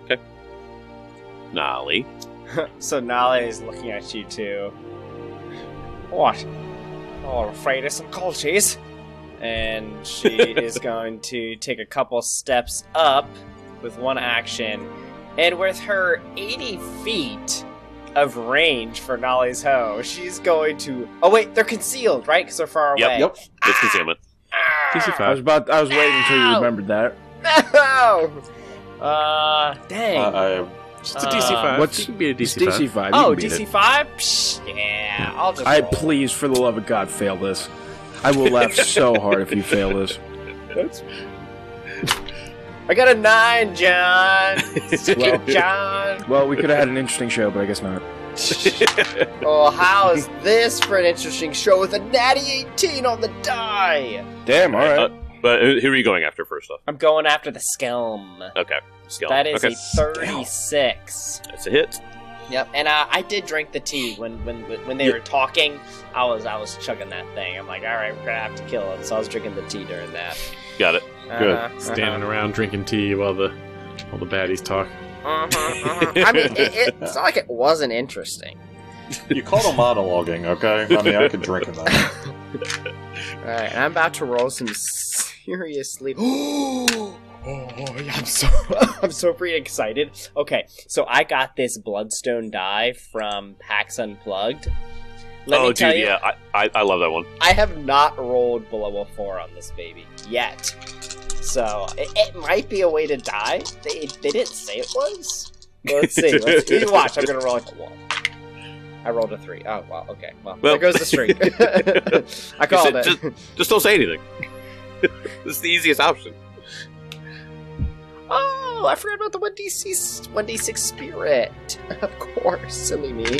Speaker 1: Nolly.
Speaker 2: So Nala is looking at you too. What? Oh, afraid of some cultures. And she is going to take a couple steps up with one action. And with her eighty feet of range for Nolly's hoe, she's going to. Oh, wait, they're concealed, right? Because they're far
Speaker 1: Yep,
Speaker 2: away.
Speaker 3: Yep.
Speaker 1: It's concealment.
Speaker 2: Ah!
Speaker 5: D C
Speaker 4: I
Speaker 5: five.
Speaker 4: was about. I was waiting until you
Speaker 2: Ow!
Speaker 4: remembered that.
Speaker 2: No! Uh, dang.
Speaker 3: Uh,
Speaker 5: Just a D C five.
Speaker 2: Uh,
Speaker 4: what's-
Speaker 5: You can be a D
Speaker 4: It's
Speaker 5: C
Speaker 4: D
Speaker 5: five.
Speaker 4: C five.
Speaker 2: oh,
Speaker 4: you can beat
Speaker 2: D C
Speaker 4: it.
Speaker 2: five? Psh, yeah, I'll just.
Speaker 4: I
Speaker 2: roll.
Speaker 4: please, for the love of God, fail this. I will laugh so hard if you fail this.
Speaker 2: I got a nine, John.
Speaker 4: Well-
Speaker 2: John.
Speaker 4: Well, we could have had an interesting show, but I guess not.
Speaker 2: Oh, how is this for an interesting show with a natty eighteen on the die?
Speaker 4: Damn. All right.
Speaker 1: Uh, but who who are you going after first off?
Speaker 2: I'm going after the Skelm.
Speaker 1: Okay. Skill.
Speaker 2: That is
Speaker 1: okay.
Speaker 2: a thirty-six.
Speaker 1: That's a hit.
Speaker 2: Yep, and uh, I did drink the tea when when when they
Speaker 1: Yeah.
Speaker 2: were talking. I was I was chugging that thing. I'm like, all right, we're gonna have to kill it. So I was drinking the tea during that.
Speaker 1: Got it.
Speaker 3: Good.
Speaker 2: Uh-huh,
Speaker 5: Standing around drinking tea while the while the baddies talk.
Speaker 2: uh-huh, uh-huh. I mean, it, it, it's not like it wasn't interesting.
Speaker 3: you called him monologuing, okay? I mean, I could drink in that.
Speaker 2: All right, and I'm about to roll some seriously. Oh, I'm so I'm so pretty excited. Okay, so I got this Bloodstone die from PAX Unplugged. Let
Speaker 1: oh,
Speaker 2: me tell
Speaker 1: dude,
Speaker 2: you,
Speaker 1: yeah, I, I I love that one.
Speaker 2: I have not rolled below a four on this baby yet. So it, it might be a way to die. They they didn't say it was. Well, let's see. Let's, you watch. I'm gonna roll like a one. I rolled a three. Oh well. Okay. Well,
Speaker 1: Well-
Speaker 2: there goes the streak. I called it.
Speaker 1: Just, just don't say anything. This is the easiest option.
Speaker 2: Oh, I forgot about the one d six one d six spirit. Of course, silly me.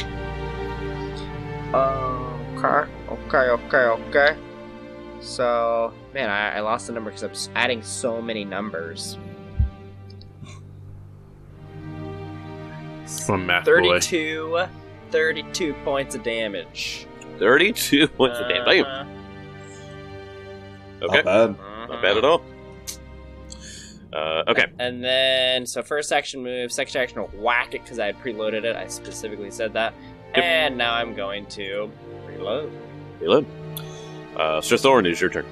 Speaker 2: Okay, okay, okay, okay. So, man, I, I lost the number because I'm s- adding so many numbers.
Speaker 5: From Math Boy.
Speaker 2: thirty-two, thirty-two points of damage.
Speaker 1: Thirty-two points of damage. Damn.
Speaker 2: Uh-huh,
Speaker 1: Okay,
Speaker 3: Not bad.
Speaker 2: uh-huh.
Speaker 1: not bad at all. Uh, okay.
Speaker 2: And then, so first action move, second action will whack it because I had preloaded it. I specifically said that.
Speaker 1: Yep.
Speaker 2: And now I'm going to reload.
Speaker 1: Reload. Uh, Sir Thorn, is your turn.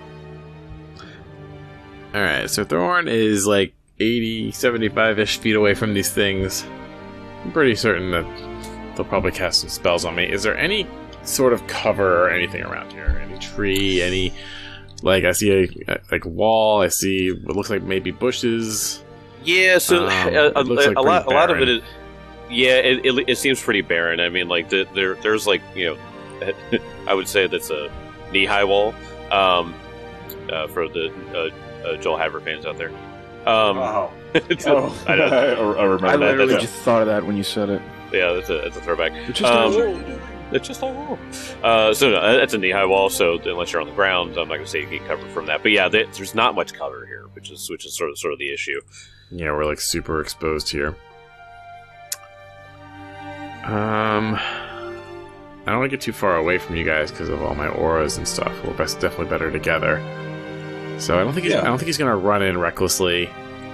Speaker 5: Alright, so Thorn is like eighty, seventy-five-ish feet away from these things. I'm pretty certain that they'll probably cast some spells on me. Is there any sort of cover or anything around here? Any tree, any... Like, I see a, a like wall, I see what looks like maybe bushes.
Speaker 1: Yeah, so
Speaker 5: Um,
Speaker 1: a,
Speaker 5: it
Speaker 1: a,
Speaker 5: looks like
Speaker 1: a lot, a
Speaker 5: pretty
Speaker 1: lot of it
Speaker 5: barren.
Speaker 1: is. Yeah, it, it, it seems pretty barren. I mean, like the, there, there's like you know, I would say that's a knee-high wall. Um, uh, for the uh, uh, Joel Haver fans out there. Um,
Speaker 3: Wow.
Speaker 1: it's a-
Speaker 3: Oh,
Speaker 1: I know.
Speaker 3: I, I remember
Speaker 4: I
Speaker 3: that.
Speaker 4: literally
Speaker 3: That's-
Speaker 4: just thought of that when you said it.
Speaker 1: Yeah, that's a, that's a throwback.
Speaker 4: It's just
Speaker 1: Um,
Speaker 4: a-
Speaker 1: It's just a wall. Uh, so no, that's a knee-high wall. So unless you're on the ground, I'm not going to say you get cover from that. But yeah, there- there's not much cover here, which is which is sort of sort of the issue.
Speaker 5: Yeah, we're like super exposed here. Um, I don't want to get too far away from you guys because of all my auras and stuff. We're best definitely better together. So I don't think he's,
Speaker 3: Yeah.
Speaker 5: I don't think he's gonna run in recklessly.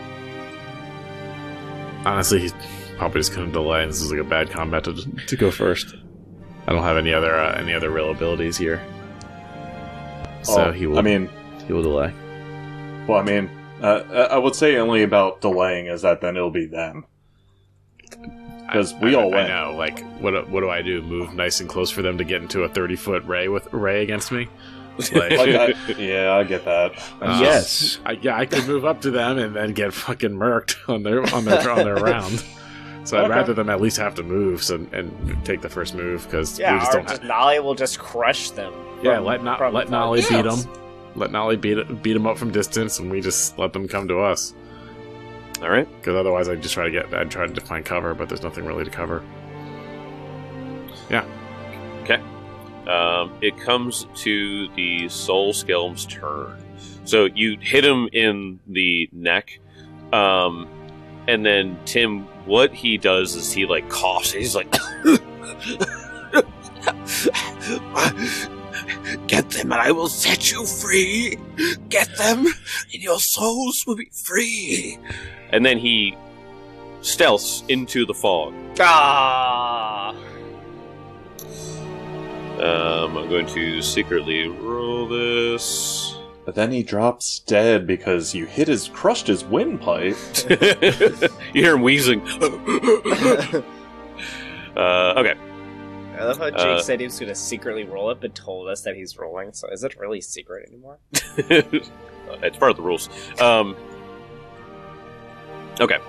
Speaker 5: Honestly, he's probably just gonna delay. This is like a bad combat to to go first. I don't have any other uh, any other real abilities here, so
Speaker 3: oh,
Speaker 5: he will.
Speaker 3: I mean,
Speaker 5: he will delay.
Speaker 3: well, I mean, uh, I would say only about delaying is that then it'll be them. 'Cause we
Speaker 5: I,
Speaker 3: all
Speaker 5: I,
Speaker 3: went.
Speaker 5: I know. Like, what what do I do? Move nice and close for them to get into a thirty foot ray with ray against me? Like,
Speaker 3: Like, I, yeah, I get that.
Speaker 5: uh,
Speaker 4: Yes.
Speaker 5: I, yeah, I could move up to them and then get fucking murked on their on their on their round. So I'd
Speaker 3: Okay.
Speaker 5: rather them at least have to move so, and take the first move because
Speaker 2: Yeah,
Speaker 5: we just
Speaker 2: or
Speaker 5: don't
Speaker 2: just
Speaker 5: have.
Speaker 2: Nolly will just crush them.
Speaker 5: Yeah,
Speaker 2: from-
Speaker 5: let not
Speaker 2: from
Speaker 5: let
Speaker 2: far
Speaker 5: Nolly beat
Speaker 2: distance.
Speaker 5: them. Let Nolly beat beat them up from distance, and we just let them come to us.
Speaker 1: All right.
Speaker 5: Because otherwise, I'd just try to get. I'd try to find cover, but there's nothing really to cover.
Speaker 1: Um, it comes to the Soul Skelm's turn. So you hit him in the neck, um, and then Tim, what he does is he like coughs. He's like, "Get them, and I will set you free. Get them, and your souls will be free." And then he stealths into the fog.
Speaker 2: Ah!
Speaker 1: Um, I'm going to secretly roll this.
Speaker 3: But then he drops dead because you hit his, crushed his windpipe.
Speaker 1: You hear him wheezing. uh, okay.
Speaker 2: I love how Jake
Speaker 1: Uh,
Speaker 2: said he was going to secretly roll it, but told us that he's rolling. So is it really secret anymore?
Speaker 1: It's part of the rules. Um, okay.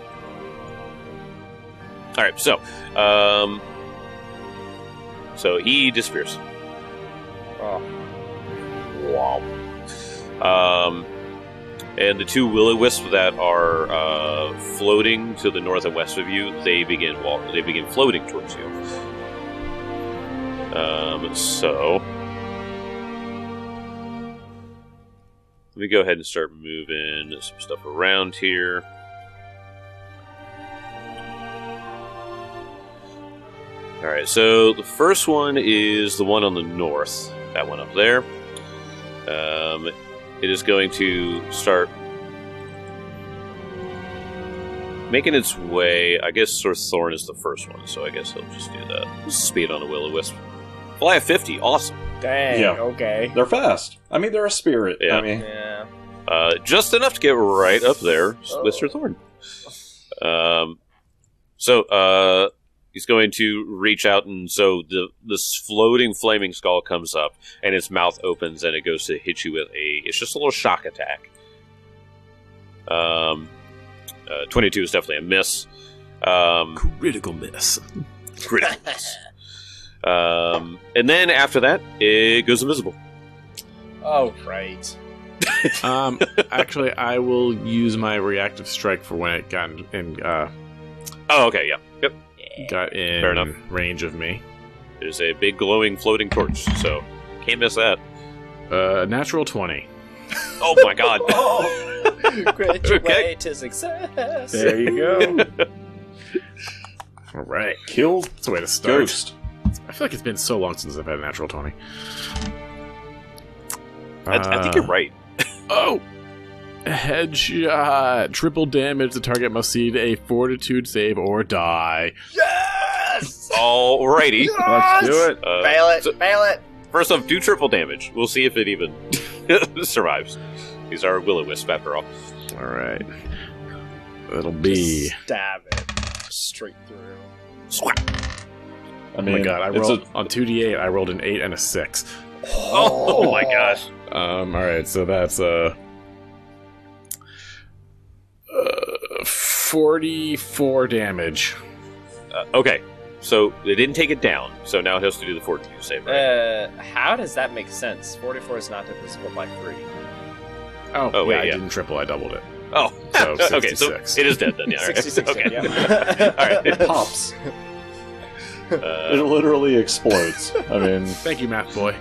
Speaker 1: All right. So, um, so he disappears.
Speaker 2: Oh,
Speaker 1: Wow. Um, and the two will-o-wisps that are uh, floating to the north and west of you, they begin walk. They begin floating towards you. Um, so let me go ahead and start moving some stuff around here. All right. So the first one is the one on the north. That one up there. Um, it is going to start making its way. I guess Sir Thorn is the first one, so I guess he'll just do that. Speed on a will-o-wisp. Fly at fifty, awesome.
Speaker 2: dang.
Speaker 3: Yeah.
Speaker 2: Okay.
Speaker 3: They're fast. I mean, they're a spirit.
Speaker 1: Yeah.
Speaker 3: I mean,
Speaker 2: Yeah.
Speaker 1: Uh, just enough to get right up there
Speaker 2: Oh.
Speaker 1: with Sir Thorn. Um, so, uh, he's going to reach out, and so the this floating flaming skull comes up, and its mouth opens, and it goes to hit you with a. It's just a little shock attack. Um, uh, twenty-two is definitely a miss. Um,
Speaker 5: Critical miss.
Speaker 1: critical miss. Um, and then after that, it goes invisible.
Speaker 2: Oh, right.
Speaker 5: um, actually, I will use my reactive strike for when it got in, in uh,
Speaker 1: Oh, okay, yeah, yep.
Speaker 5: got in
Speaker 1: Fair enough.
Speaker 5: range of me.
Speaker 1: There's a big glowing floating torch, so can't miss that.
Speaker 5: Uh, natural twenty.
Speaker 1: Oh my god!
Speaker 2: Great your
Speaker 1: Okay.
Speaker 2: way to success.
Speaker 4: There you go.
Speaker 5: All right,
Speaker 3: Kill
Speaker 5: that's a way to start.
Speaker 3: Ghost.
Speaker 5: I feel like it's been so long since I've had a natural twenty.
Speaker 1: I, I think
Speaker 5: Uh,
Speaker 1: you're right.
Speaker 5: Oh! Headshot! Triple damage. The target must see a fortitude save or die.
Speaker 2: Yes!
Speaker 1: Alrighty.
Speaker 4: Let's do it.
Speaker 1: Uh,
Speaker 2: Fail it,
Speaker 1: so-
Speaker 2: fail it.
Speaker 1: First off, do triple damage. We'll see if it even survives. These are will-o-wisp after all.
Speaker 5: Alright. It'll be.
Speaker 2: Stab it. Straight through.
Speaker 1: Swat.
Speaker 3: I
Speaker 5: Oh
Speaker 3: mean,
Speaker 5: my god, I
Speaker 3: it's
Speaker 5: rolled.
Speaker 3: a-
Speaker 5: On two d eight, I rolled an eight and a six.
Speaker 1: Oh, oh my gosh.
Speaker 5: Um, alright, so that's uh, uh. forty-four damage.
Speaker 1: Uh, okay, so they didn't take it down, so now he has to do the fortitude save, right?
Speaker 2: Uh, how does that make sense? forty-four is not divisible by three.
Speaker 5: Oh,
Speaker 1: Oh,
Speaker 5: yeah,
Speaker 1: wait,
Speaker 5: I
Speaker 1: yeah.
Speaker 5: didn't triple, I doubled it.
Speaker 1: oh,
Speaker 5: so
Speaker 1: okay, so
Speaker 5: sixty-six.
Speaker 1: it is dead then. Yeah, all right.
Speaker 2: sixty-six,
Speaker 1: okay.
Speaker 2: yeah.
Speaker 1: all right.
Speaker 3: it pops. It
Speaker 1: Uh,
Speaker 3: literally explodes. I mean,
Speaker 5: Thank you, math boy.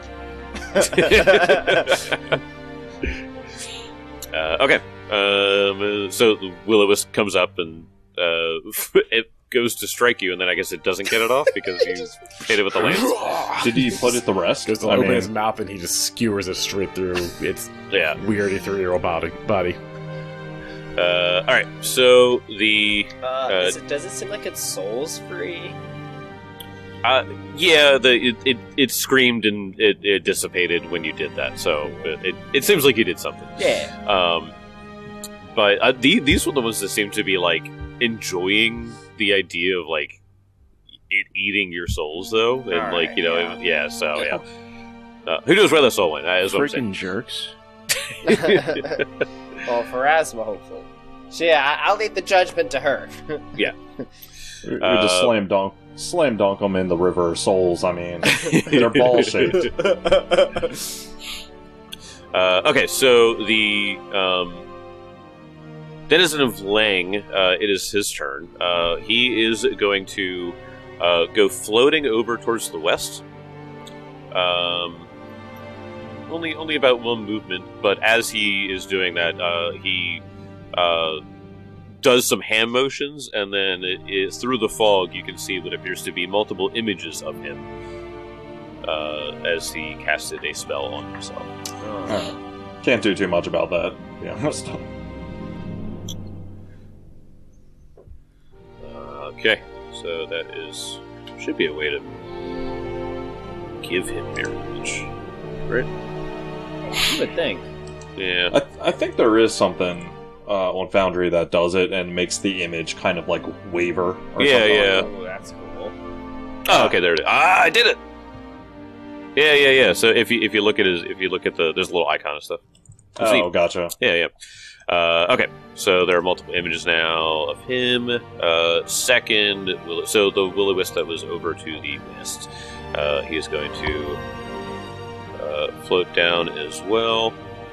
Speaker 1: uh, okay. Um, so the will-o-wisp comes up and uh, it goes to strike you, and then I guess it doesn't get it off because you hit it with the lance.
Speaker 3: did he put it to rest?
Speaker 5: Goes to
Speaker 3: I
Speaker 5: open
Speaker 3: mean,
Speaker 5: his mouth and he just skewers it straight through its
Speaker 1: Yeah.
Speaker 5: weird three-year-old body. body.
Speaker 1: Uh, all right. So the
Speaker 2: Uh,
Speaker 1: Uh,
Speaker 2: is it, does it seem like it's souls free?
Speaker 1: uh, yeah, the it, it it screamed and it, it dissipated when you did that. So it, it it seems like you did something.
Speaker 2: Yeah.
Speaker 1: Um, but uh, the, these were the ones that seem to be like enjoying the idea of like it eating your souls, though, and
Speaker 2: All
Speaker 1: like
Speaker 2: right,
Speaker 1: you know,
Speaker 2: yeah.
Speaker 1: yeah. yeah so yeah, uh, who knows where the soul went? That is what I'm saying.
Speaker 4: Freaking jerks.
Speaker 2: Well, Pharasma, hopefully. So yeah, I- I'll leave the judgment to her.
Speaker 3: we we
Speaker 1: Uh,
Speaker 3: just slam dunk, slam dunk them in the river of souls. I mean, they're ball shaped.
Speaker 1: Uh, okay, so the um, denizen of Lang, uh, it is his turn. Uh, he is going to uh, go floating over towards the west. Um, only, only about one movement, but as he is doing that, uh, he uh, does some hand motions, and then it is, through the fog, you can see what appears to be multiple images of him uh, as he casted a spell on himself.
Speaker 3: Alright. Can't do too much about that, to be honest.
Speaker 1: Uh, okay, so that is should be a way to give him mirror image, right?
Speaker 2: You would think.
Speaker 1: Yeah.
Speaker 3: I, I think there is something uh, on Foundry that does it and makes the image kind of like waver. Or
Speaker 1: Yeah,
Speaker 3: something.
Speaker 1: yeah.
Speaker 2: Oh, that's cool.
Speaker 1: Oh, okay, there it is. Ah, I did it. Yeah, yeah, yeah. So if you if you look at his if you look at the there's a little icon and stuff. It's
Speaker 3: Oh,
Speaker 1: neat.
Speaker 3: gotcha.
Speaker 1: Yeah, yeah. Uh, okay, so there are multiple images now of him. Uh, second, will- so the will-o-wisp that was over to the west, uh, he is going to uh, float down as well.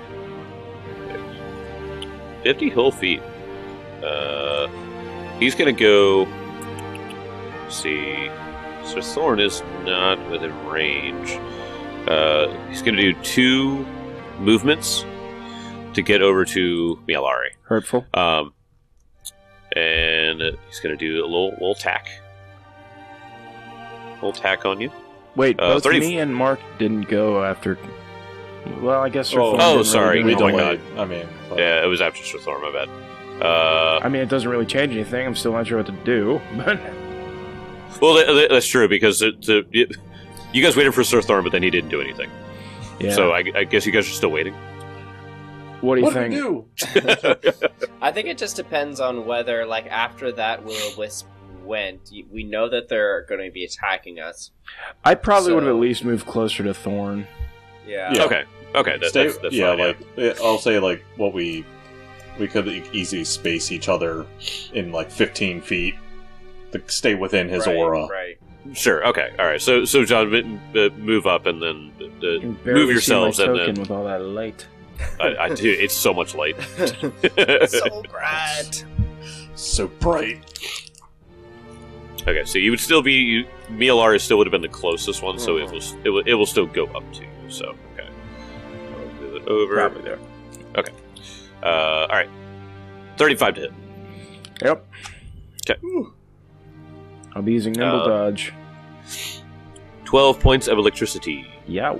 Speaker 1: fifty hill feet. Uh, he's going to go. Let's see, Sir Thorn is not within range. Uh, he's going to do two movements to get over to Mialari.
Speaker 4: Hurtful.
Speaker 1: Um, and he's going to do a little little tack. Little tack on you.
Speaker 4: Wait,
Speaker 1: Uh,
Speaker 4: both
Speaker 1: thirty
Speaker 4: me and Mark didn't go after. Well, I guess. Sir
Speaker 3: Oh,
Speaker 4: Thorn
Speaker 1: oh,
Speaker 4: didn't really
Speaker 1: sorry,
Speaker 4: do
Speaker 3: We
Speaker 1: Oh my
Speaker 4: anything.
Speaker 3: delayed. I mean, but-
Speaker 1: Yeah, it was after Sir Thorn, my bad. Uh,
Speaker 4: I mean, it doesn't really change anything. I'm still not sure what to do. But
Speaker 1: well, that, that- that's true, because it, the, it, you guys waited for Sir Thorn, but then he didn't do anything.
Speaker 4: yeah.
Speaker 1: So I, I guess you guys are still waiting.
Speaker 4: what do you
Speaker 3: what do we
Speaker 4: think?
Speaker 3: do?
Speaker 2: I think it just depends on whether, like, after that will-o-wisp went, we know that they're going to be attacking us.
Speaker 4: I probably
Speaker 2: So-
Speaker 4: would have at least moved closer to Thorn.
Speaker 2: Yeah.
Speaker 3: Yeah.
Speaker 1: Okay. Okay. That,
Speaker 3: Stay,
Speaker 1: that's, that's
Speaker 3: yeah,
Speaker 1: fine, yeah.
Speaker 3: like it- I'll say like what we we could e- easily space each other in like fifteen feet to stay within his
Speaker 2: Right,
Speaker 3: aura.
Speaker 2: Right.
Speaker 1: Sure. Okay. All right. So, so John, m- uh, move up and then uh,
Speaker 4: You can barely
Speaker 1: move yourselves,
Speaker 4: see my
Speaker 1: and
Speaker 4: token
Speaker 1: then
Speaker 4: with all that light.
Speaker 1: I, I do. It's so much light.
Speaker 2: So bright.
Speaker 3: So bright.
Speaker 1: Okay, so you would still be you, Mialara still would have been the closest one, so it
Speaker 2: Mhm.
Speaker 1: will it will it will still go up to you. So okay, I'll move it over.
Speaker 4: Probably there.
Speaker 1: Uh, all right, thirty-five to hit.
Speaker 4: Yep.
Speaker 1: Okay.
Speaker 4: I'll be using Nimble
Speaker 1: Uh,
Speaker 4: Dodge.
Speaker 1: Twelve points of electricity.
Speaker 4: Yow.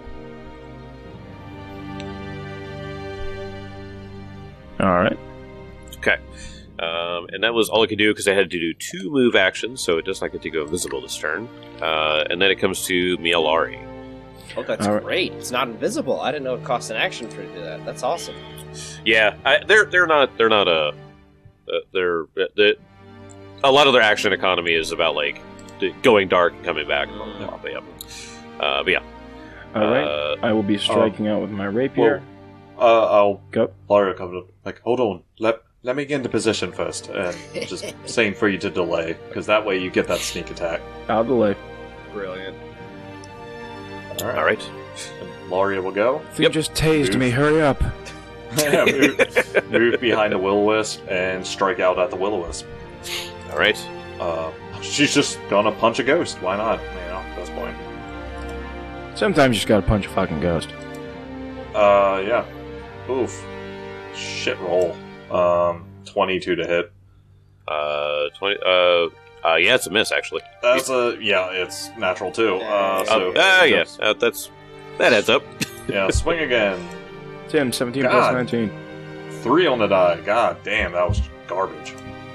Speaker 4: Alright.
Speaker 1: Okay, um, and that was all I could do because I had to do two move actions, so it does not get to go invisible this turn. Uh, and then it comes to Mialari.
Speaker 2: Oh, that's
Speaker 4: All right.
Speaker 2: great. It's not invisible. I didn't know it cost an action for it to do that. That's awesome.
Speaker 1: Yeah, I, they're they're not they're not a uh, they're uh, the, a lot of their action economy is about like d- going dark and coming back. And blah, blah, blah, but yeah, uh, but yeah.
Speaker 4: Alright.
Speaker 1: Uh,
Speaker 4: I will be striking out with my rapier.
Speaker 3: Uh, I'll
Speaker 4: Go.
Speaker 3: Laria comes up like, hold on, let let me get into position first, and just saying for you to delay because that way you get that sneak attack.
Speaker 4: I'll delay.
Speaker 2: Brilliant.
Speaker 3: All right,
Speaker 1: all right.
Speaker 3: And Laria will go.
Speaker 4: You just tased
Speaker 3: Move.
Speaker 4: me. Hurry up.
Speaker 3: Yeah, move, move behind the will-o-wisp and strike out at the will-o-wisp.
Speaker 1: All right.
Speaker 3: Uh, she's just gonna punch a ghost. Why not? You know, at this point.
Speaker 4: Sometimes you just gotta punch a fucking ghost.
Speaker 3: Uh, yeah. Oof. Shit roll. Um, twenty-two to hit.
Speaker 1: Uh, twenty. Uh, uh, yeah, it's a miss actually.
Speaker 3: That's a yeah. It's natural too. Uh, so
Speaker 1: Oh, uh, yeah, uh, that's that adds up.
Speaker 3: yeah. Swing again.
Speaker 4: Tim, seventeen
Speaker 3: God.
Speaker 4: plus nineteen.
Speaker 3: Three on the die. God damn, that was garbage.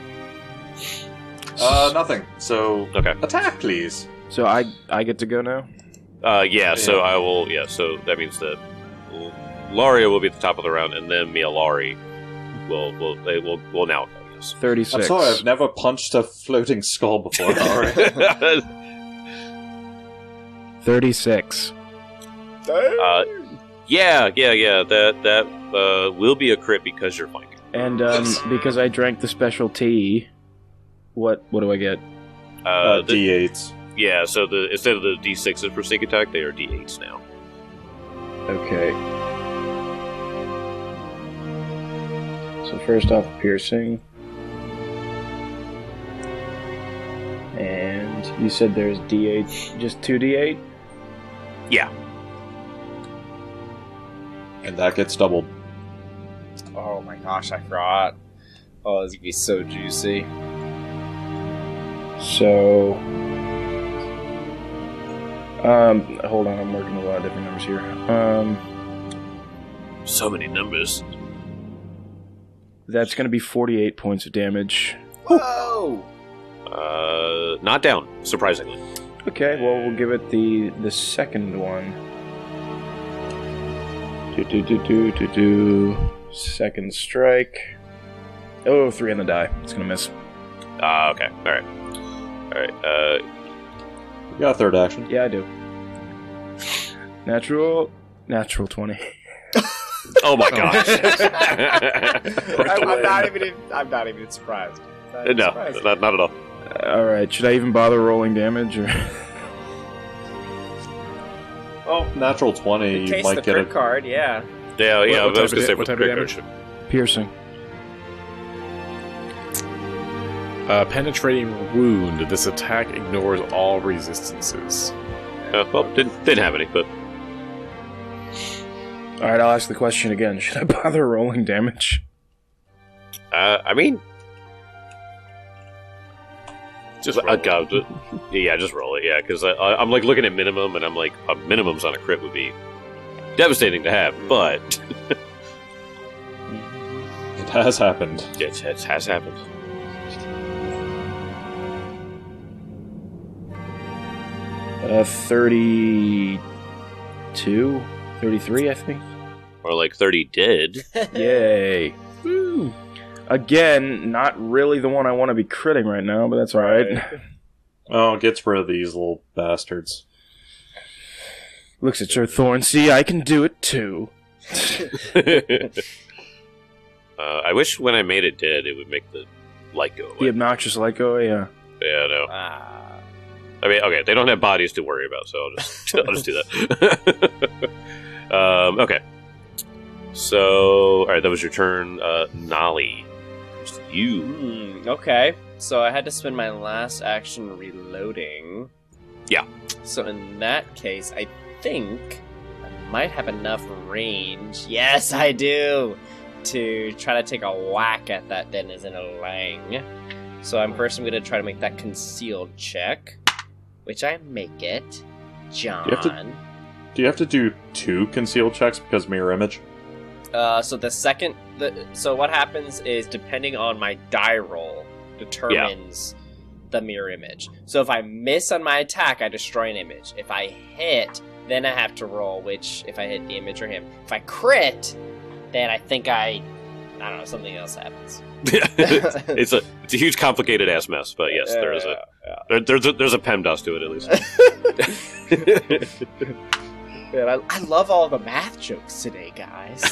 Speaker 3: Uh, nothing. So
Speaker 1: Okay.
Speaker 3: attack, please.
Speaker 4: So I I get to go now?
Speaker 1: Uh, yeah. So
Speaker 3: Yeah.
Speaker 1: I will. Yeah. So that means that Laria will be at the top of the round, and then Mialari will will they will will now go. Yes.
Speaker 4: thirty-six.
Speaker 3: I'm sorry, I've never punched a floating skull before. Alright.
Speaker 4: thirty-six.
Speaker 1: uh, yeah, yeah, yeah. That that uh, will be a crit because you're flanking.
Speaker 4: And um, because I drank the special tea, what what do I get?
Speaker 1: Uh,
Speaker 3: Uh,
Speaker 1: the-
Speaker 3: D eights.
Speaker 1: yeah. So the instead of the D sixes for sneak attack, they are D eights now.
Speaker 4: Okay. So first off, piercing. And you said there's D eight, just two D eight?
Speaker 1: Yeah.
Speaker 3: And that gets doubled.
Speaker 2: Oh my gosh, I forgot. Oh, this is gonna be so juicy.
Speaker 4: So, um, hold on, I'm working a lot of different numbers here. Um,
Speaker 1: So many numbers.
Speaker 4: that's going to be forty-eight points of damage.
Speaker 2: Whoa!
Speaker 1: Uh, not down, surprisingly.
Speaker 4: Okay, well, we'll give it the the second one. Do do do do do do. Second strike. Oh, three on the die. It's gonna miss.
Speaker 1: Ah, okay. All right. All right. Uh,
Speaker 3: You got a third action.
Speaker 4: Yeah, I do. Natural, natural twenty.
Speaker 1: oh my gosh.
Speaker 2: I'm, I'm not even. I'm not even surprised. Not even
Speaker 1: no,
Speaker 2: surprised.
Speaker 1: not, not at all.
Speaker 4: All right, should I even bother rolling damage? Or
Speaker 3: Oh, natural twenty.
Speaker 2: In
Speaker 3: You
Speaker 2: case
Speaker 3: might
Speaker 2: the
Speaker 3: get
Speaker 2: crit
Speaker 3: a
Speaker 2: card, yeah.
Speaker 1: Yeah, yeah.
Speaker 5: what
Speaker 1: I was
Speaker 5: type
Speaker 1: gonna
Speaker 5: of
Speaker 1: say
Speaker 5: da- what
Speaker 1: with
Speaker 5: type of
Speaker 1: crit
Speaker 5: damage?
Speaker 1: card.
Speaker 4: piercing.
Speaker 5: Uh, penetrating wound. This attack ignores all resistances.
Speaker 1: Uh, well, didn't didn't have any, but
Speaker 4: All right, I'll ask the question again. Should I bother rolling damage?
Speaker 1: uh, I mean,
Speaker 5: Just
Speaker 1: uh,
Speaker 5: roll.
Speaker 1: God, uh, yeah, just roll it. Yeah, because I'm like looking at minimum, and I'm like, uh, minimums on a crit would be devastating to have, but
Speaker 3: It has happened.
Speaker 1: it, it has happened.
Speaker 4: Uh, thirty-two? thirty-three, I think.
Speaker 1: Or like thirty did.
Speaker 4: Yay. Woo. Again, not really the one I want to be critting right now, but that's alright.
Speaker 3: Oh, it gets rid of these little bastards.
Speaker 4: Looks at Sir Thorn. See, I can do it too.
Speaker 1: uh, I wish when I made it dead, it would make the light go away.
Speaker 4: The obnoxious light go away, yeah.
Speaker 1: Yeah, no.
Speaker 2: Ah.
Speaker 1: I mean, okay, they don't have bodies to worry about, so I'll just, I'll just do that. um, okay. So, alright, that was your turn. Uh, Nolly. Comes to you.
Speaker 2: Hmm, okay. So I had to spend my last action reloading.
Speaker 1: Yeah.
Speaker 2: So in that case, I think I might have enough range. Yes, I do! To try to take a whack at that denizen of Lang. So I'm first I'm going to try to make that concealed check. Which I make it. John.
Speaker 3: Do you have to, do, you have to do two concealed checks because mirror image?
Speaker 2: Uh, so the second... The, so what happens is, depending on my die roll, determines the mirror image. So if I miss on my attack, I destroy an image. If I hit, then I have to roll, which, if I hit the image or him. If I crit, then I think I... I don't know, something else happens.
Speaker 1: it's a it's a huge, complicated ass mess, but yes, there is a
Speaker 2: yeah.
Speaker 1: there, there's a there's a PEMDAS to it at least.
Speaker 2: Man, I, I love all the math jokes today, guys.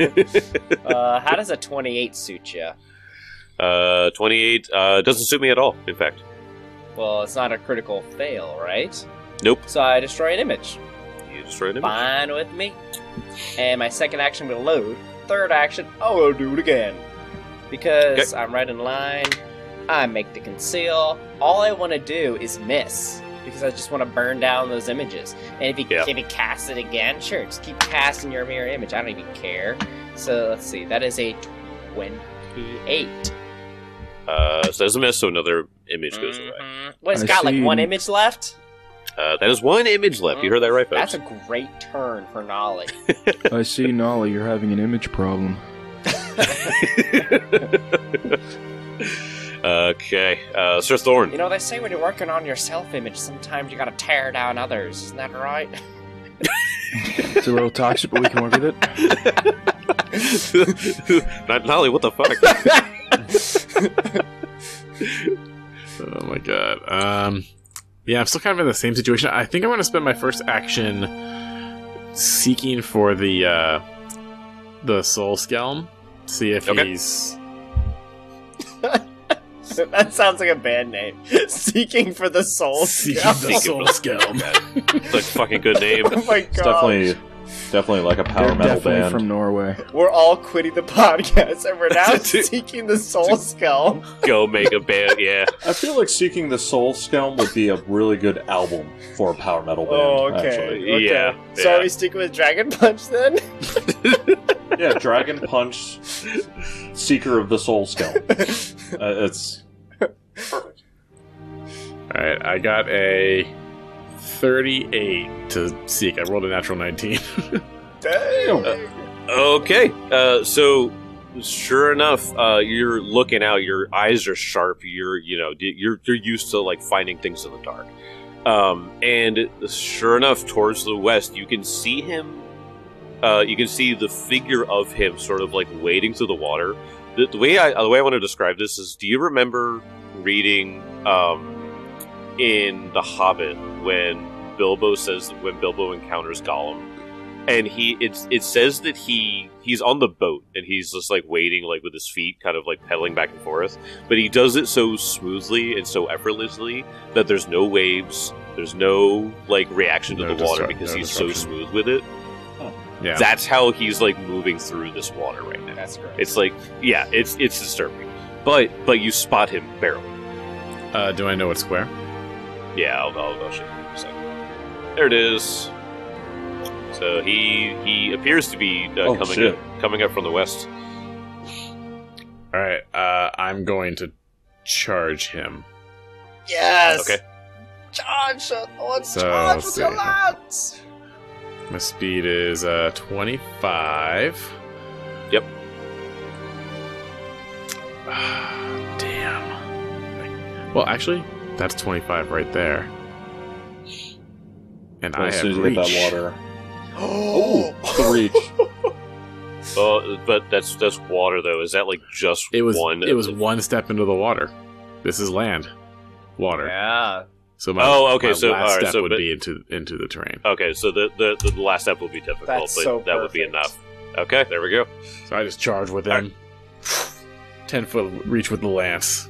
Speaker 2: uh, how does a twenty-eight suit you?
Speaker 1: Uh, twenty-eight uh, doesn't suit me at all. In fact,
Speaker 2: well, it's not a critical fail, right?
Speaker 1: Nope.
Speaker 2: So I destroy an image.
Speaker 1: You destroyed him.
Speaker 2: Fine with me. And my second action will load. Third action, I will do it again. Because okay. I'm right in line. I make the conceal. All I want to do is miss. Because I just want to burn down those images. And if you,
Speaker 1: yeah.
Speaker 2: if you cast it again, sure, just keep casting your mirror image. I don't even care. So let's see. That is a twenty-eight.
Speaker 1: Uh, so there's a miss, so another image goes
Speaker 2: mm-hmm.
Speaker 1: away.
Speaker 2: What, it's
Speaker 4: I
Speaker 2: got
Speaker 4: see.
Speaker 2: like one image left?
Speaker 1: Uh, that is one image left. You heard that right, folks.
Speaker 2: That's a great turn for Nolly.
Speaker 4: I see, Nolly, you're having an image problem.
Speaker 1: Okay, uh, Sir Thorn.
Speaker 2: You know, they say when you're working on your self-image, sometimes you gotta tear down others. Isn't that right?
Speaker 4: It's a little toxic, but we can work with it.
Speaker 1: Not Nolly, what the fuck?
Speaker 5: Oh my god. Um, yeah, I'm still kind of in the same situation. I think I'm going to spend my first action seeking for the uh, the Soul Scalm. See if
Speaker 1: Okay.
Speaker 5: he's...
Speaker 2: That sounds like a band name. Seeking for the Soul
Speaker 5: Seeking
Speaker 2: Scalm.
Speaker 5: the Soul Scalm.
Speaker 1: It's like a fucking good name.
Speaker 2: Oh my god.
Speaker 3: It's definitely, definitely like a power
Speaker 4: They're
Speaker 3: metal
Speaker 4: definitely
Speaker 3: band.
Speaker 4: from Norway.
Speaker 2: We're all quitting the podcast, and we're now seeking the Soul Scalm.
Speaker 1: Go make a band, yeah.
Speaker 3: I feel like Seeking the Soul Scalm would be a really good album for a power metal band.
Speaker 2: Oh, okay.
Speaker 3: Actually.
Speaker 2: okay.
Speaker 1: Yeah,
Speaker 2: So
Speaker 1: yeah.
Speaker 2: are we sticking with Dragon Punch then?
Speaker 3: Yeah, Dragon Punch, Seeker of the Soul Scalm. Uh, it's perfect.
Speaker 5: Alright, I got a thirty-eight to seek. I rolled a natural nineteen.
Speaker 2: Damn.
Speaker 1: Okay, uh, so sure enough, uh, you're looking out. Your eyes are sharp. You're, you know, you're you're used to like finding things in the dark. Um, and sure enough, towards the west, you can see him. Uh, you can see the figure of him, sort of like wading through the water. The, the way I the way I want to describe this is: do you remember reading um, in The Hobbit when Bilbo says when Bilbo encounters Gollum? And he, it's, it says that he, he's on the boat and he's just like waiting, like with his feet kind of like pedaling back and forth. But he does it so smoothly and so effortlessly that there's no waves, there's no like reaction to
Speaker 5: No
Speaker 1: the water
Speaker 5: disrupt-
Speaker 1: because
Speaker 5: no
Speaker 1: he's so
Speaker 5: disruption.
Speaker 1: smooth with it.
Speaker 5: Yeah.
Speaker 1: That's how he's like moving through this water right now.
Speaker 2: That's great.
Speaker 1: It's like, yeah, it's it's disturbing. But but you spot him barely.
Speaker 5: Uh, do I know it's square?
Speaker 1: Yeah, I'll, I'll, I'll show you in a second. There it is. So he he appears to be uh,
Speaker 3: Oh,
Speaker 1: coming
Speaker 3: shit.
Speaker 1: up, coming up from the west.
Speaker 5: Alright, uh, I'm going to charge him.
Speaker 2: Yes!
Speaker 1: Okay.
Speaker 2: Charge! Let's
Speaker 5: So,
Speaker 2: charge
Speaker 5: let's
Speaker 2: with your
Speaker 5: see.
Speaker 2: lance!
Speaker 5: My speed is uh, twenty-five.
Speaker 1: Yep.
Speaker 5: Ah, damn. Well, actually, that's twenty-five right there. And I
Speaker 3: as
Speaker 5: have
Speaker 3: soon as you
Speaker 5: reach.
Speaker 3: hit that water. Oh, the reach.
Speaker 1: Oh, but that's that's water though. Is that like just
Speaker 5: It was
Speaker 1: one?
Speaker 5: it was
Speaker 1: of the-
Speaker 5: one step into the water. This is land, water.
Speaker 2: Yeah.
Speaker 5: So my,
Speaker 1: Oh, okay,
Speaker 5: my
Speaker 1: so-
Speaker 5: last
Speaker 1: alright,
Speaker 5: step
Speaker 1: so
Speaker 5: would
Speaker 1: but-
Speaker 5: be into into the terrain.
Speaker 1: Okay, so the, the the last step will be difficult,
Speaker 2: That's
Speaker 1: but
Speaker 2: so
Speaker 1: that would be
Speaker 2: perfect.
Speaker 1: enough. Okay, there we go.
Speaker 5: So I just charge with him. Ten foot reach with the lance.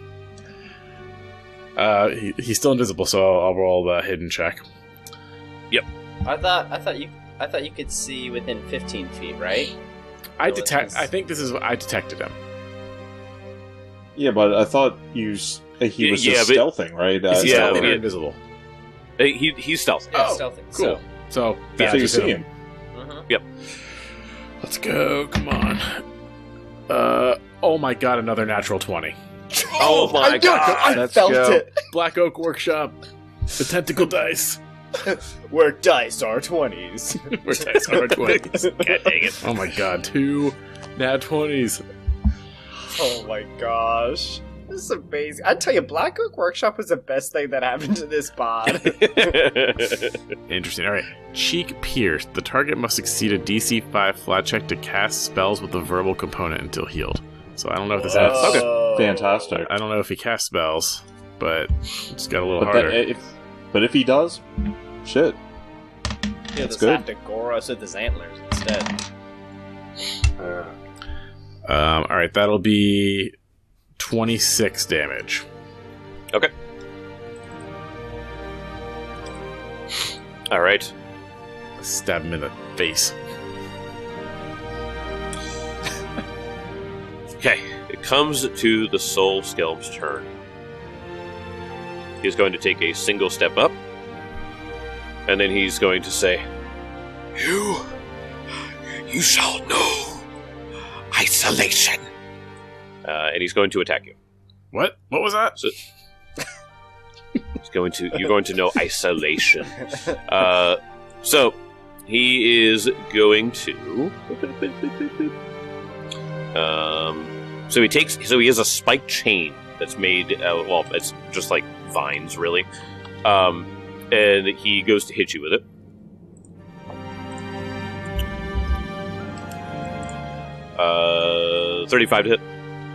Speaker 5: Uh, he, he's still invisible, so I'll, I'll roll the hidden check.
Speaker 2: I thought I thought you I thought you could see within fifteen feet, right?
Speaker 5: I
Speaker 2: No,
Speaker 5: detect.
Speaker 2: it's-
Speaker 5: I think this is. I detected him.
Speaker 3: Yeah, but I thought you s- he was
Speaker 1: Yeah,
Speaker 3: just
Speaker 1: but-
Speaker 3: stealthing, right?
Speaker 5: Is he
Speaker 1: yeah,
Speaker 5: stealthy
Speaker 1: but
Speaker 5: or
Speaker 1: it-
Speaker 5: invisible?
Speaker 1: Hey, He he's stealthy.
Speaker 2: Yeah,
Speaker 5: Oh,
Speaker 2: stealthy.
Speaker 5: Cool. So,
Speaker 1: Yeah,
Speaker 3: so you
Speaker 5: just
Speaker 3: see
Speaker 5: hit
Speaker 3: him.
Speaker 2: So, mhm.
Speaker 5: Let's go. Come on. Uh. Oh my god! Another natural twenty.
Speaker 1: Oh my
Speaker 2: I got it! I
Speaker 4: Let's
Speaker 2: felt
Speaker 4: go.
Speaker 2: it.
Speaker 5: Black Oak Workshop. The tentacle dice.
Speaker 2: Where dice are twenties.
Speaker 5: Where dice are twenties.
Speaker 1: God dang it!
Speaker 5: Oh my god! Two nat twenties.
Speaker 2: Oh my gosh. This is amazing. I tell you, Black Oak Workshop was the best thing that happened to this pod.
Speaker 5: Interesting. All right. Cheek pierced. The target must succeed a D C five flat check to cast spells with a verbal component until healed. So I don't know if this has.
Speaker 2: Whoa.
Speaker 3: Fantastic.
Speaker 5: I don't know if he casts spells, but it's got a little
Speaker 3: But,
Speaker 5: harder.
Speaker 3: that, if, but if he does, shit.
Speaker 2: Yeah,
Speaker 3: That's
Speaker 2: this
Speaker 3: good.
Speaker 2: have to gore us with his antlers instead.
Speaker 5: Um, all right, that'll be twenty-six damage.
Speaker 1: Okay. All right.
Speaker 5: Stab him in the face.
Speaker 1: Okay. It comes to the Soul Skelm's turn. He's going to take a single step up, and then he's going to say, "You, you shall know isolation." Uh, and he's going to attack you.
Speaker 5: What? What was that?
Speaker 1: He's going to. You're going to know isolation. Uh, so he is going to. Um. So he takes. So he has a spiked chain that's made. Uh, well, it's just like vines, really. Um, and he goes to hit you with it. Uh, thirty-five to hit.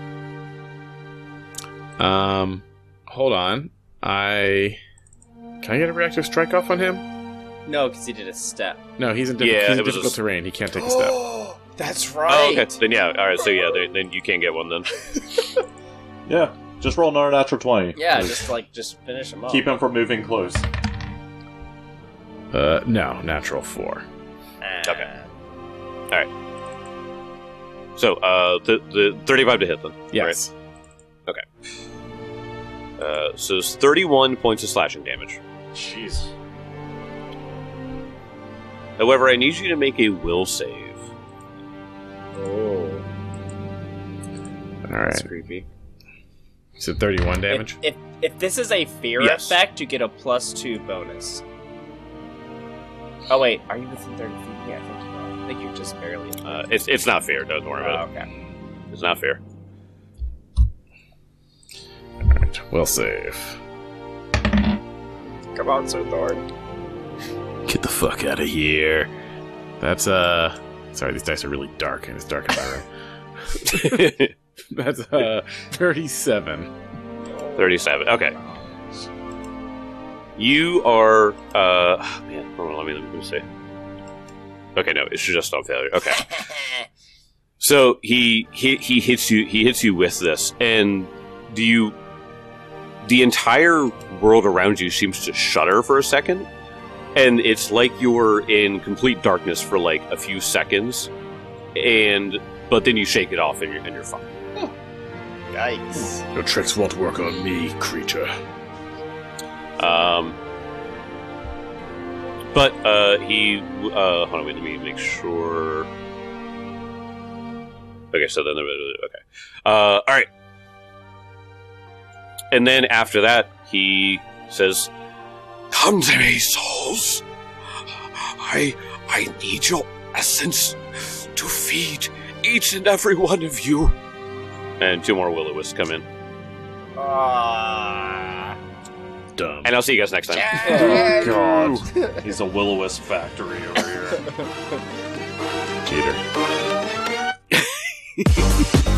Speaker 5: Um, hold on. I can I get a reactive strike off on him?
Speaker 2: No, because he did a step.
Speaker 5: No, he's in, diff-
Speaker 1: Yeah,
Speaker 5: he's in
Speaker 1: it was a
Speaker 5: difficult
Speaker 1: s-
Speaker 5: terrain. He can't take a step.
Speaker 2: Oh, that's right.
Speaker 1: Oh, okay. Then yeah. All right. So yeah. Then, then you can't get one then.
Speaker 3: Yeah, just roll another natural twenty.
Speaker 2: Yeah, just like just finish him up.
Speaker 3: Keep him from moving close.
Speaker 5: Uh, no, natural four.
Speaker 2: Ah.
Speaker 1: Okay. So uh, the the thirty-five to hit then.
Speaker 5: Yes.
Speaker 1: Uh, so it's thirty-one points of slashing damage.
Speaker 3: Jeez.
Speaker 1: However, I need you to make a will save.
Speaker 2: Oh.
Speaker 5: All right.
Speaker 2: That's creepy.
Speaker 5: So thirty-one damage.
Speaker 2: If, if if this is a fear
Speaker 1: Yes.
Speaker 2: effect, you get a plus two bonus. Oh wait, are you within thirty feet? Yeah, I think you are. I think you're just barely.
Speaker 1: Uh, it's it's not fair. Don't worry
Speaker 2: Oh,
Speaker 1: about
Speaker 2: okay.
Speaker 1: it. It's not fair.
Speaker 5: All right. Will save.
Speaker 2: Come on, Sir Thorn.
Speaker 5: Get the fuck out of here. That's uh. Sorry, these dice are really dark, and it's dark in my room. That's uh thirty-seven.
Speaker 1: thirty-seven. Okay. You are. Uh, oh, man, hold on. Let me let me see. Okay, no, it's just on failure. Okay. So he he he hits you. He hits you with this, and do you? The entire world around you seems to shudder for a second, and it's like you're in complete darkness for like a few seconds, and but then you shake it off and you're and you're fine.
Speaker 2: Yikes.
Speaker 5: Your tricks won't work on me, creature.
Speaker 1: Um, but uh, he uh, hold on, wait, let me make sure. Okay, so then okay, uh, all right, and then after that, he says, "Come to me, souls. I I need your essence to feed each and every one of you." And two more will-o-wisps come in,
Speaker 2: Ah.
Speaker 5: Dumb.
Speaker 1: and I'll see you guys next time.
Speaker 3: Oh god. He's a will-o-wisp factory over here.
Speaker 5: Cheater.
Speaker 6: Bye.